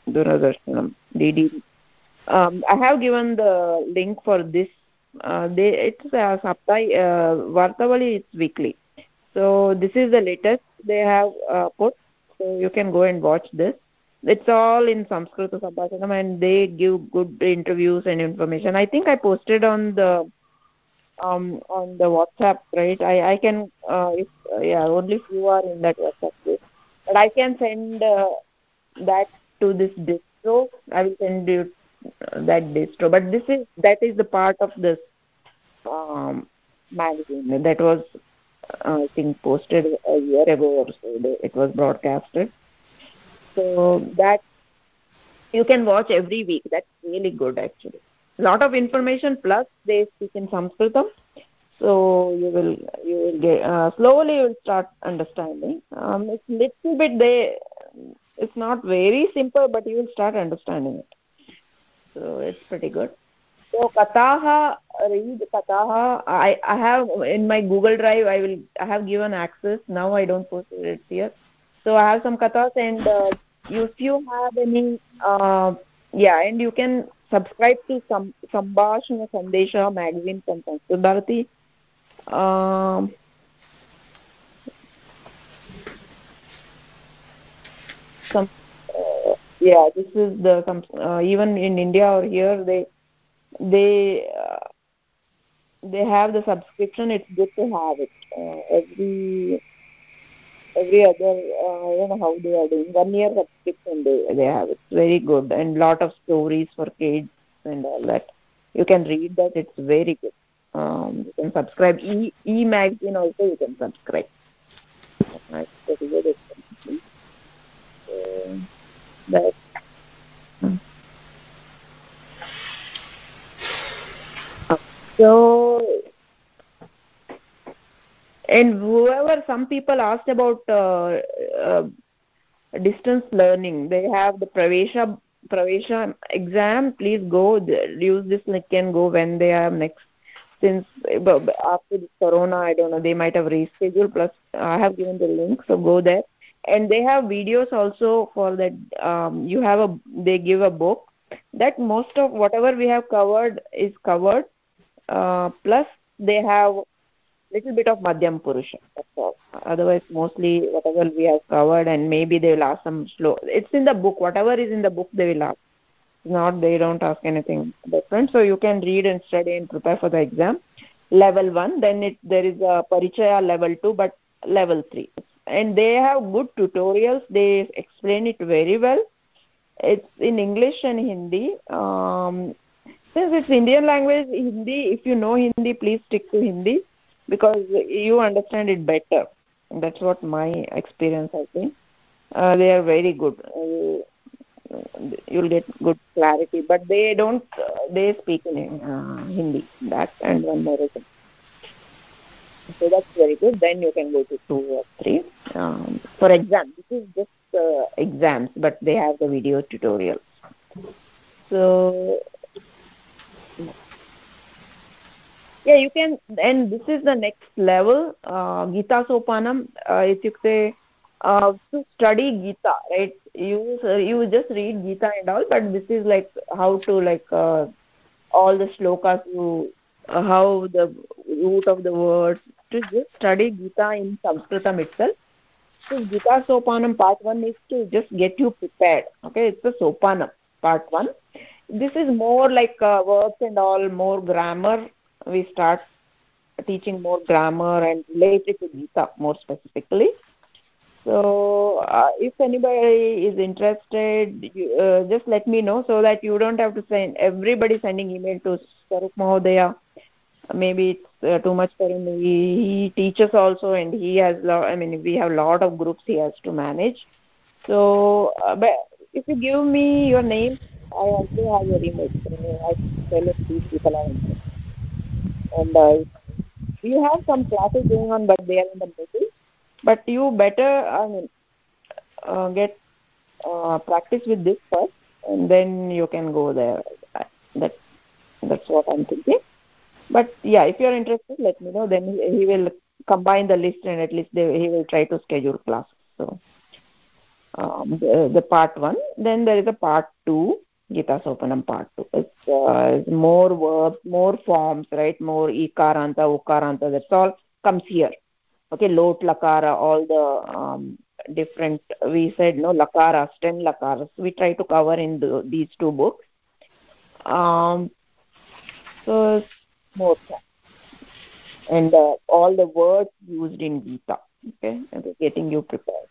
Doordarshanam D D. Um, I have given the link for this. Uh, they it's uh, Saptai uh, Vartavali. It's weekly. So this is the latest they have uh, put. So you can go and watch this. It's all in Sanskrit Sambhashanam, and they give good interviews and information. I think I posted on the um on the WhatsApp, right? I I can uh, if uh, yeah only few are in that WhatsApp group, but I can send uh, that to this distro. I will send you uh, that distro. But this is that is the part of this um, magazine that was uh, I think posted a year ago or so. It was broadcasted. So that you can watch every week. That's really good actually. A lot of information, plus they speak in Sanskritam. So you will you will get uh, slowly you will start understanding. Um, it's little bit they it's not very simple, but you will start understanding it. So it's pretty good. So Kataha, read Kataha. I I have in my Google Drive. I will I have given access. Now I don't post it here. So I have some kathas, and uh, if you have any, uh, yeah, and you can subscribe to some Sambhashana Sandesha magazine from Sanskrit Bharati. Um, some, uh, yeah, this is the some uh, even in India or here they they uh, they have the subscription. It's good to have it uh, every. Every other, uh, I don't know how they are doing. One year subscription they they have. It's very good and lot of stories for kids and all that. You can read that. It's very good. Um, you can subscribe. E e magazine also you can subscribe. That's pretty good. So that. So. And whoever, some people asked about uh, uh, distance learning, they have the pravesha pravesha exam. Please go use this link and go when they are next. Since after this corona, I don't know, they might have rescheduled. Plus, I have given the link, so go there. And they have videos also for that. Um, you have a they give a book that most of whatever we have covered is covered. Uh, plus, they have little bit of Madhyam Purusha. That's all. Otherwise, mostly whatever we have covered, and maybe they will ask some slow. It's in the book. Whatever is in the book, they will ask. Not they don't ask anything different. So you can read and study and prepare for the exam. Level one. Then it there is a Parichaya level two, but level three. And they have good tutorials. They explain it very well. It's in English and Hindi. Um, since it's Indian language, Hindi. If you know Hindi, please stick to Hindi, because you understand it better. That's what my experience has been. Uh, they are very good. Uh, you'll get good clarity, but they don't. Uh, they speak in uh, Hindi. That and one more reason. So that's very good. Then you can go to two or three um, for exam. This is just uh, exams, but they have the video tutorials. So. Yeah, you can, and this is the next level, uh, Gita Sopanam, uh, ityukte, uh, to study Gita, right? You uh, you just read Gita and all, but this is like how to like uh, all the shlokas, you, uh, how the root of the words, to just study Gita in Sanskritam itself. So Gita Sopanam part one is to just get you prepared. Okay, it's the Sopanam part one. This is more like uh, verbs and all, more grammar. We start teaching more grammar and related to Gita more specifically. So uh, if anybody is interested, you, uh, just let me know, so that you don't have to send everybody sending email to Swarup Mahodaya. Maybe it's uh, too much for him. He, he teaches also, and he has lot, I mean, we have a lot of groups he has to manage. So uh, but if you give me your name, I also have your email. So I can tell if these people are interested. And uh, you have some classes going on, but they are in the middle. But you better, I mean, uh, get uh, practice with this first, and then you can go there. That that's what I'm thinking. But yeah, if you are interested, let me know. Then he, he will combine the list, and at least they, he will try to schedule classes. So, uh, um, the, the part one. Then there is a part two, Gita Sopanam part two. It's, uh, it's more verbs, more forms, right? More ikaranta, ukaranta. That's all comes here. Okay, lot, lakara, all the um, different. We said no lakaras, ten lakaras. We try to cover in the, these two books. Um, so more forms. And uh, all the words used in Gita. Okay, and getting you prepared.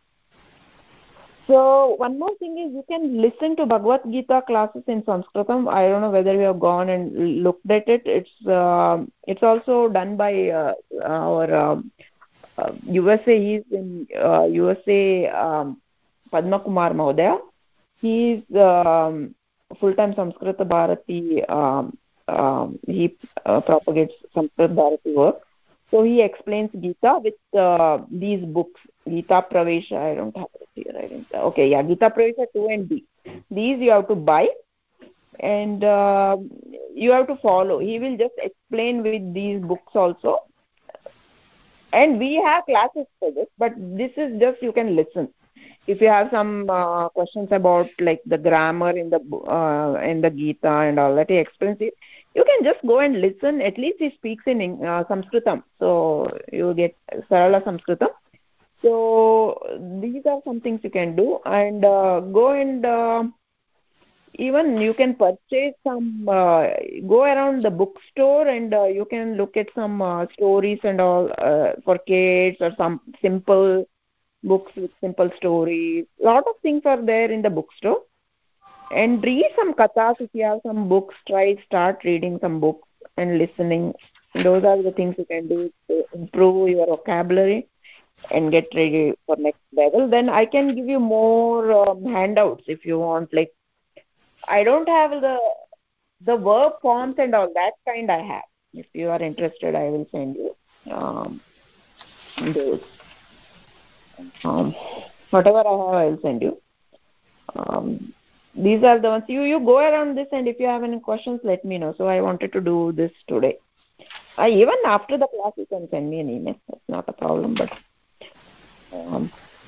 So one more thing is you can listen to Bhagavad Gita classes in Sanskritam. I don't know whether you have gone and looked at it. It's uh, it's also done by uh, our um, uh, U S A. He's in uh, U S A. Um, Padma Kumar Mahodaya. He's um, full-time Samskrita Bharati. Um, um, he uh, propagates Samskrita Bharati work. So he explains Gita with uh, these books, Gita Pravesha. I don't have it here. I didn't. Okay, yeah, Gita Pravesha two and B. These you have to buy, and uh, you have to follow. He will just explain with these books also. And we have classes for this, but this is just you can listen. If you have some uh, questions about like the grammar in the uh, in the Gita and all that, he explains it. You can just go and listen. At least he speaks in uh, Sanskritam, so you get Sarala Sanskritam. So these are some things you can do, and uh, go and uh, even you can purchase some. Uh, go around the bookstore and uh, you can look at some uh, stories and all uh, for kids or some simple books with simple stories. A lot of things are there in the bookstore. And read some kathas. If you have some books, try start reading some books and listening. Those are the things you can do to improve your vocabulary and get ready for next level. Then I can give you more um, handouts if you want. Like I don't have the the verb forms and all that kind I have. If you are interested, I will send you um, those. Um, whatever I have, I will send you. Um, these are the ones. You you go around this, and if you have any questions, let me know. So I wanted to do this today. Uh, even after the class, you can send me an email. That's not a problem. But um,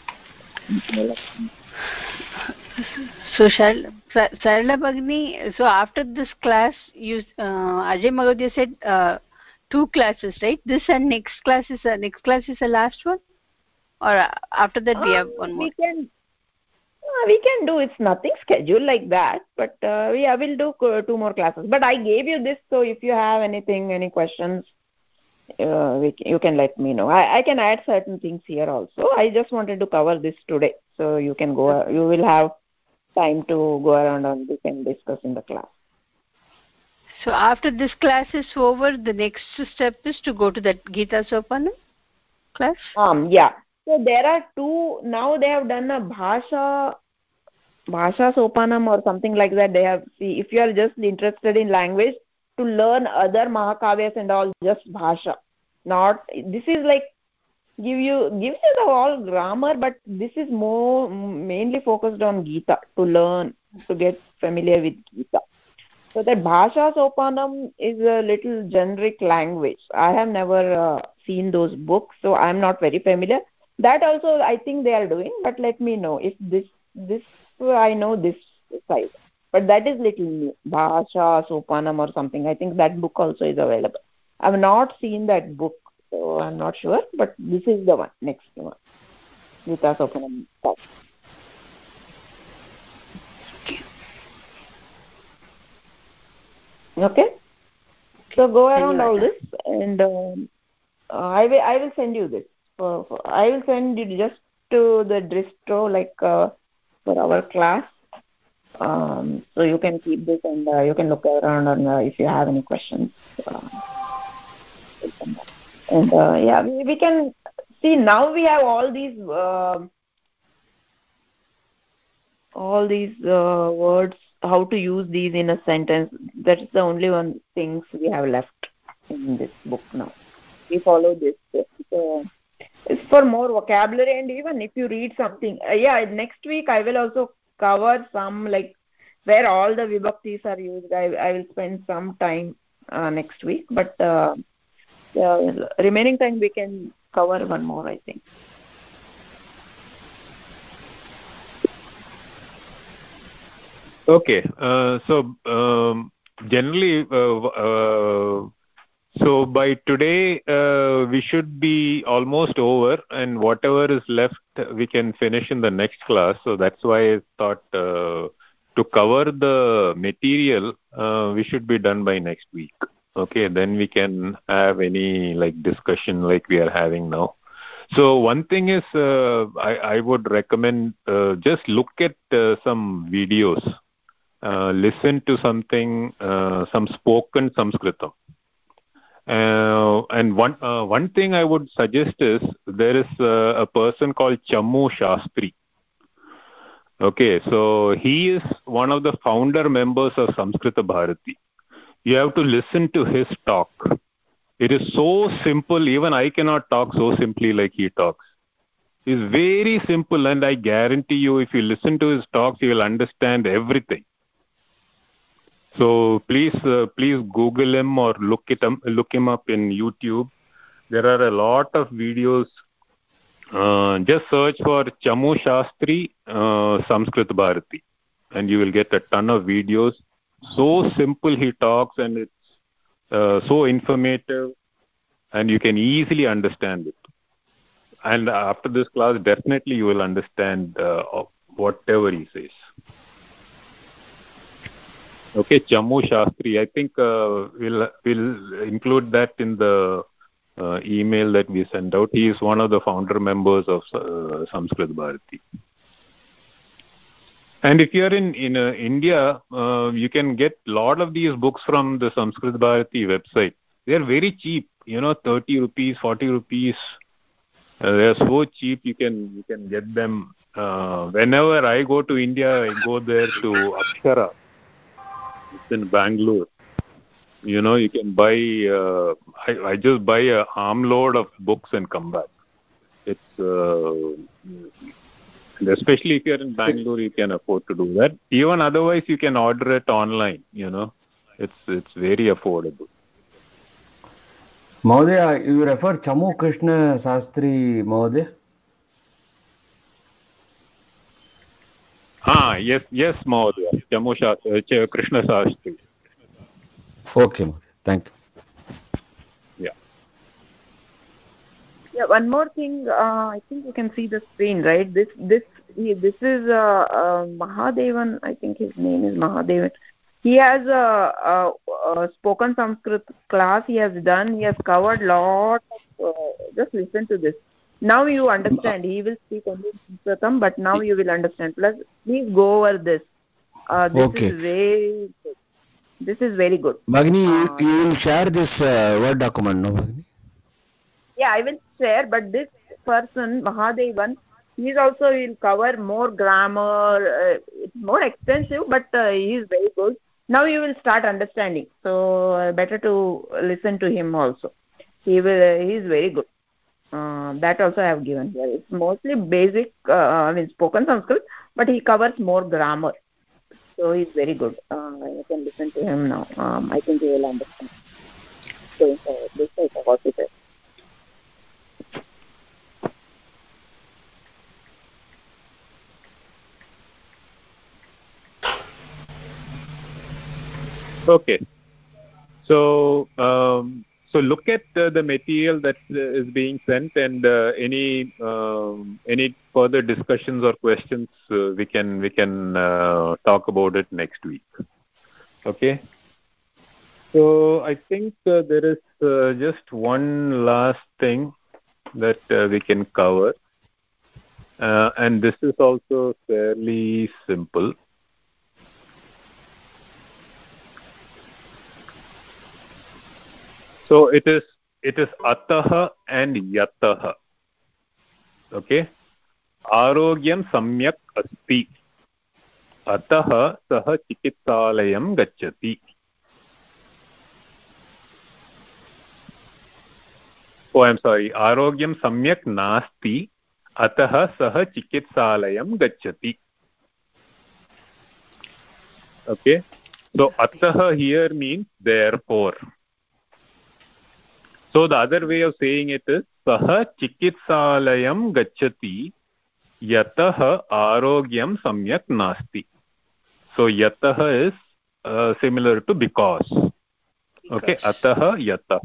so Sarala Bhagini, so after this class, you uh, Ajay Mahodaya said uh, two classes, right? This and next class is uh, next class is the last one, or uh, after that we have one more. We can. Uh, we can do. It's nothing scheduled like that, but uh, yeah, we'll do uh, two more classes. But I gave you this, so if you have anything, any questions, uh, we can, you can let me know. I, I can add certain things here also. I just wanted to cover this today, so you can go. Uh, you will have time to go around and we can discuss in the class. So after this class is over, the next step is to go to that Gita Sopanam class. Um. Yeah. So there are two, now they have done a Bhasha, Bhasha Sopanam or something like that. They have, see, if you are just interested in language, to learn other Mahakavyas and all, just Bhasha. Not, this is like, give you, gives you the whole grammar, but this is more, mainly focused on Gita, to learn, to get familiar with Gita. So that Bhasha Sopanam is a little generic language. I have never uh, seen those books, so I am not very familiar. That also I think they are doing, but let me know if this this I know this side, but that is little new. Bhasha Sopanam or something. I think that book also is available. I have not seen that book, so I'm not sure. But this is the one, next one, Gita Sopanam. Okay. So go around all this, and um, uh, I will I will send you this. For, for, I will send you just to the distro, like uh, for our class. Um, so you can keep this and uh, you can look around and uh, if you have any questions. Uh, and uh, yeah, we, we can see now we have all these uh, all these uh, words, how to use these in a sentence. That's the only one things we have left in this book now. We follow this. So, it's for more vocabulary, and even if you read something, uh, yeah, next week I will also cover some like where all the vibhaktis are used. I, I will spend some time uh, next week, but uh, the remaining time we can cover one more, I think. Okay. Uh, so um, generally, uh, uh, so by today uh, we should be almost over, and whatever is left we can finish in the next class. So that's why I thought uh, to cover the material uh, we should be done by next week. Okay, then we can have any like discussion like we are having now. So one thing is uh, I, I would recommend uh, just look at uh, some videos. Uh, listen to something, uh, some spoken Sanskritam. Uh, and one uh, one thing I would suggest is there is uh, a person called Chammu Shastri. Okay, so he is one of the founder members of Samskrita Bharati. You have to listen to his talk. It is so simple, even I cannot talk so simply like he talks. It's very simple, and I guarantee you if you listen to his talks, you will understand everything. So please, uh, please Google him or look it um, look him up in YouTube. There are a lot of videos. Uh, just search for Chammu Shastri uh, Samskrita Bharati, and you will get a ton of videos. So simple he talks, and it's uh, so informative, and you can easily understand it. And after this class, definitely you will understand uh, whatever he says. Okay, Chammu Shastri. I think uh, we'll we'll include that in the uh, email that we send out. He is one of the founder members of uh, Samskrita Bharati. And if you are in in uh, India, uh, you can get a lot of these books from the Samskrita Bharati website. They are very cheap. You know, thirty rupees, forty rupees. Uh, they are so cheap. You can you can get them. Uh, whenever I go to India, I go there to Akshara. It's in Bangalore. You know, you can buy, uh, I, I just buy a armload of books and come back. It's, uh, especially if you're in Bangalore, you can afford to do that. Even otherwise, you can order it online, you know. It's, it's very affordable. Mahodaya, you refer Chammu Krishna Shastri, Mahodaya? Ah, yes, yes, Mahodaya. Chammu Shastri, uh, Krishna Shastri. Okay, thank you. Yeah. Yeah, one more thing. Uh, I think you can see the screen, right? This, this, this is uh, uh, Mahadevan. I think his name is Mahadevan. He has a, a, a spoken Sanskrit class. He has done. He has covered lot of. Uh, just listen to this. Now you understand. He will speak only Sanskritam, but now you will understand. Plus, please go over this. Uh, this okay. is very good. This is very good. Bhagini, uh, you, you will share this uh, Word document, no, Bhagini? Yeah, I will share, but this person, Mahadevan, he is also, he will cover more grammar. Uh, it's more extensive, but uh, he is very good. Now you will start understanding. So uh, better to listen to him also. He will. Uh, he is very good. Uh, that also I have given here. It's mostly basic, uh, I mean spoken Sanskrit, but he covers more grammar. So he is very good. Uh, you can listen to him now. Um, I think you will understand. So uh, this is what it is. Okay. So, um, so look at uh, the material that uh, is being sent, and uh, any um, any further discussions or questions uh, we can we can uh, talk about it next week. Okay. So I think uh, there is uh, just one last thing that uh, we can cover, uh, and this is also fairly simple. So it is it is ataha and yataha. Okay. Arogyam samyak asti. Ataha saha chikitsalayam gacchati. Oh, I'm sorry. Arogyam samyak nasti. Ataha saha chikitsalayam gacchati. Okay. So ataha here means therefore. So the other way of saying it is saha chikitsalayam gacchati yataha arogyam samyak nasti. So yatah is uh, similar to because. because. Okay, atah yatah.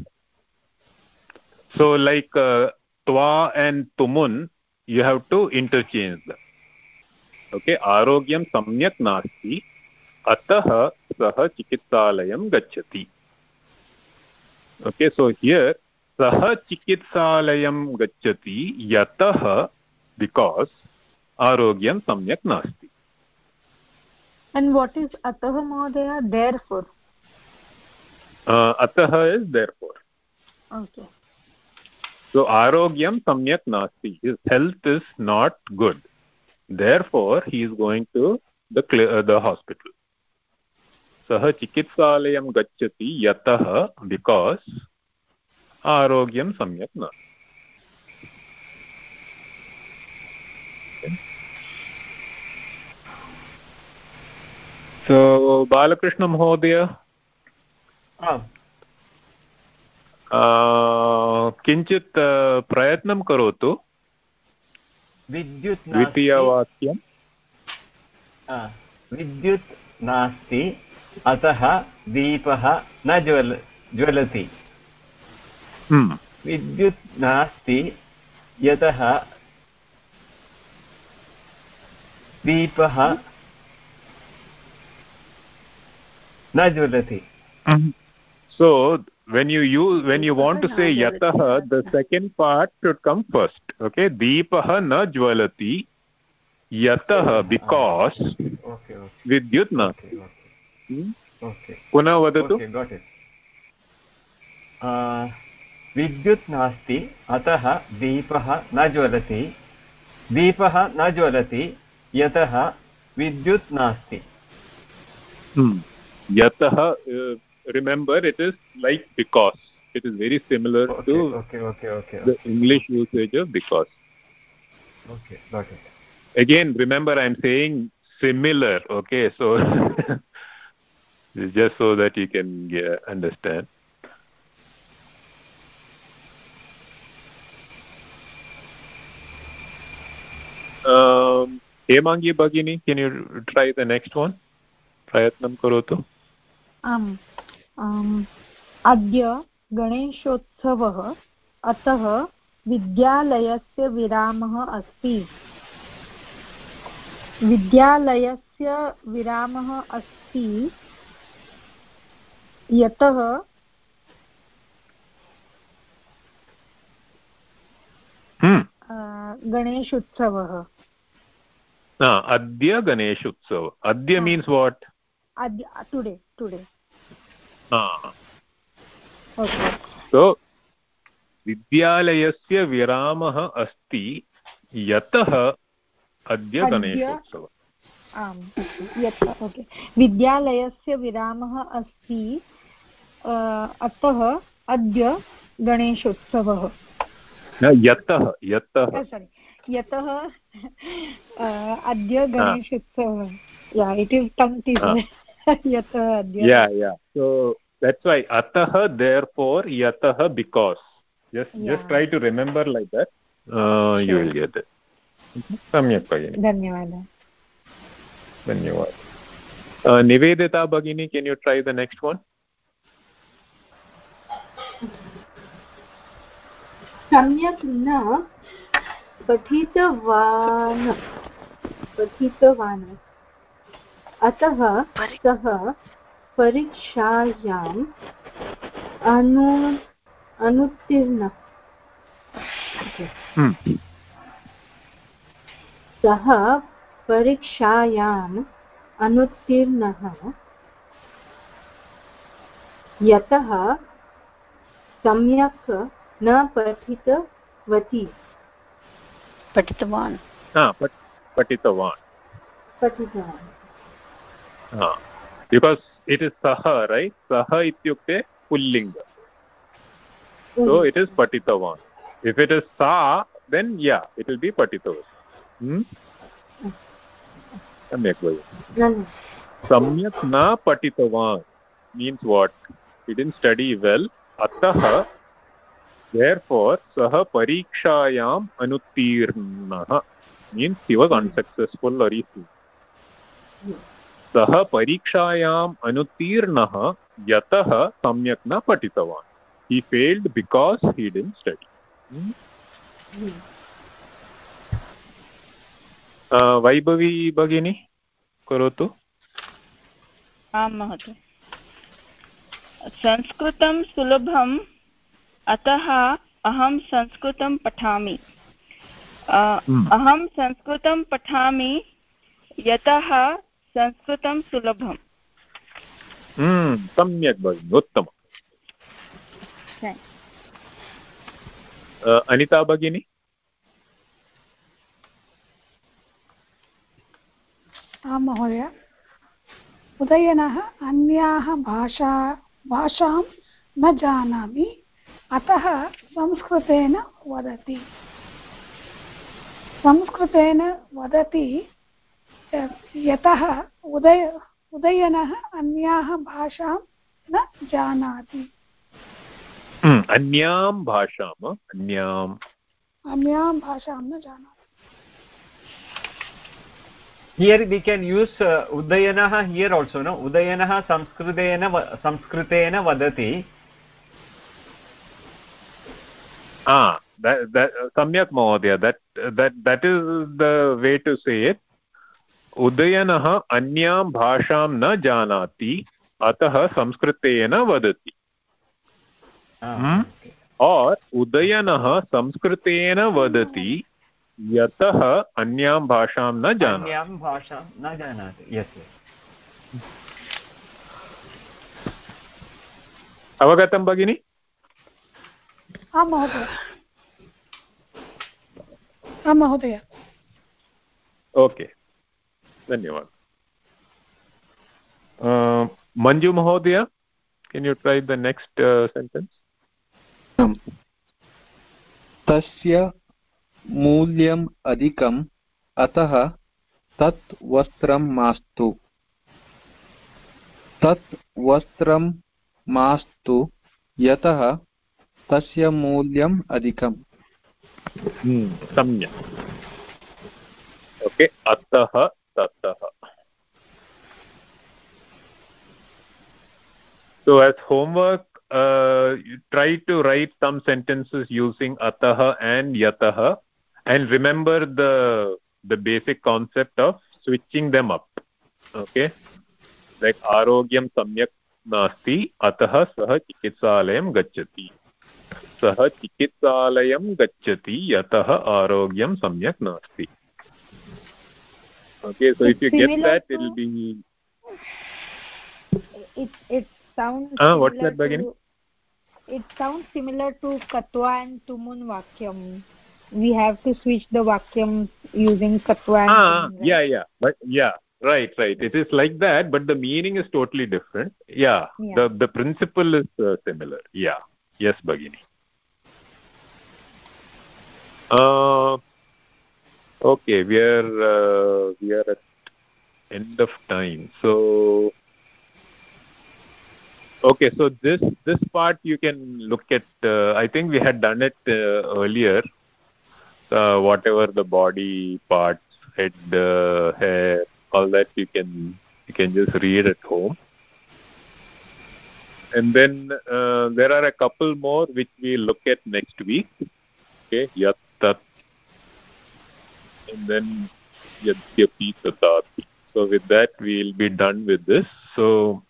So like uh, twa and tumun, you have to interchange them. Okay, arogyam samyak nasti, atah saha chikitsalayam gacchati. Okay, so here saha chikitsalayam gacchati yatah because arogyam samyak nasti. And what is atah mahodaya? Therefore. Uh, atah is therefore. Okay. So arogyam samyak nasti. His health is not good. Therefore, he is going to the uh, the hospital. Saha chikitsalayam gacchati yatah because arogyam samyak nasti. Okay. So Balakrishna Mahodaya. Ah. किञ्चित् प्रयत्नं करोतु विद्युत् द्वितीयवाक्यं विद्युत् नास्ति अतः दीपः न ज्वल ज्वलति विद्युत् नास्ति यतः दीपः न ज्वलति. So when you use when you want to say yatah, the second part should come first. Okay, deepah na jwalati yatah because okay, okay. vidyut na. Okay, okay. Okay. Punah vadatu. Okay, got it. Uh, vidyut nasti atah deepah na jwalati deepah na jwalati yatah vidyut nasti. Hmm. Yatah. Uh, remember, it is like because. It is very similar okay, to okay, okay, okay, the okay. English usage of because. Okay, got it. Again, remember, I am saying similar. Okay, so just so that you can yeah, understand. Um, Hemangi Bhagini, can you try the next one? Prayatnam karotu. Um. Um, अद्य गणेशोत्सवः अतः विद्यालयस्य विरामः अस्ति. विद्यालयस्य विरामः अस्ति यतः गणेशोत्सवः. अद्य गणेशोत्सव. अद्य means what? अद्य today today. Ah. Okay. So विद्यालयस्य विरामः अस्ति यतः अद्य गणेशोत्सवः. आम् यतः ओके विद्यालयस्य विरामः अस्ति अतः अद्य गणेशोत्सवः. यतः यतः sorry यतः अद्य गणेशोत्सवः. yeah it is tongue twister. yatah adya. yeah yeah so that's why atah therefore yatah because just yeah. just try to remember like that uh, sure. You will get it. Samyak bhagini. Dhanyawad. Dhanyawad. uh, Nivedita bhagini, can you try the next one? Samyak na pathitavan pathitavan अतः सः परीक्षायाम् अनु अनुत्तीर्णः. सः परीक्षायाम् अनुत्तीर्णः यतः सम्यक् न पठितवती. पठितवान्. पठितवान्. पठितवान्. Ah, because it is saha, right? Saha ityukte pullinga. So it is patitavan. If it is sa, then yeah, it will be patitavan. Hmm? Samyak bhai. Samyak na patitavan means what? He didn't study well. Atah, therefore, saha parikshayam anuttirnaha means he was unsuccessful or he failed. सः परीक्षायाम् अनुत्तीर्णः यतः सम्यक् न पठितवान्. He failed because he didn't study. hmm? hmm. uh, Vaibhavi Bhagini करोतु. आं महोदय. संस्कृतं सुलभम् अतः अहं संस्कृतं पठामि. अहं संस्कृतं पठामि यतः संस्कृतं सुलभम्. सम्यक् भगिनि, उत्तमम्. अनिता भगिनी. आं महोदय. उदयनः अन्याः भाषा भाषां न जानामि अतः संस्कृतेन वदति. संस्कृतेन वदति यतः उदय उदयनः अन्याः भाषां न जानाति. अन्यां भाषाम् अन्याम् अन्यां भाषां न जानाति. Here we can use uh, Udayanah here also, no? Udayanah Samskritena Samskritena vadati. Ah, that that Samyak Mahodaya. That that that is the way to say it. Udayanah anyam bhasham na janati atah samskritena vadati. Ah, okay. Or Udayanah samskritena vadati yatah anyam bhasham na janati. Anyam bhasham na janati. Yes, yes. Avagatam Bhagini? आं महोदय. आं महोदय. Okay. धन्यवाद. Uh, Manju Mahodaya, can you try the next uh, sentence? तस्य मूल्यम् अधिकम् अतः तत् वस्त्रं मास्तु. तत् वस्त्रं मास्तु यतः तस्य मूल्यम् अधिकम्. सम्यक्. ओके. अतः ततः. So as homework, uh, you try to write some sentences using atah and yatah, and remember the the basic concept of switching them up. Okay, like arogyam samyak nasti atah sah chikitsalayam gacchati. Sah chikitsalayam gacchati yatah arogyam samyak nasti. Okay, so it's if you get that, to, it'll be. It it sounds. Ah, what's that, Bhagini? To, it sounds similar to Katva and Tumun Vakyam. We have to switch the Vakyam using Katva and ah, Tumun, right? Yeah, yeah, but yeah, right, right. It is like that, but the meaning is totally different. Yeah, yeah. the the principle is uh, similar. Yeah, yes, Bhagini. Uh, okay, we are uh, we are at end of time, so. Okay, so this this part you can look at. Uh, I think we had done it uh, earlier. Uh, whatever the body parts, head, uh, hair, all that you can you can just read at home. And then uh, there are a couple more which we look at next week. Okay, yat tat, and then yadyapi tatati. So with that we'll be done with this. So.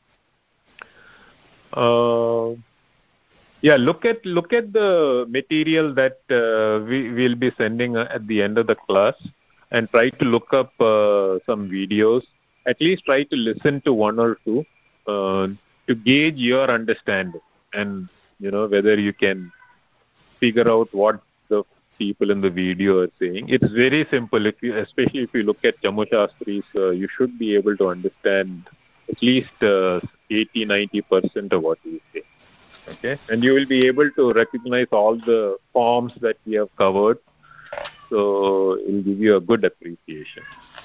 Uh, yeah, look at look at the material that uh, we will be sending at the end of the class, and try to look up uh, some videos. At least try to listen to one or two uh, to gauge your understanding, and you know whether you can figure out what the people in the video are saying. It's very simple. If you, especially if you look at Jamu Shastris, uh, you should be able to understand at least uh, eighty to ninety percent of what we say. Okay, and you will be able to recognize all the forms that we have covered, so it will give you a good appreciation.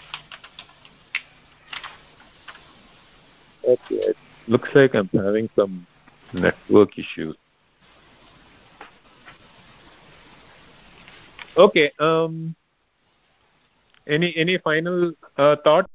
Okay, it looks like I'm having some network issues. Okay, um, any any final uh, thoughts?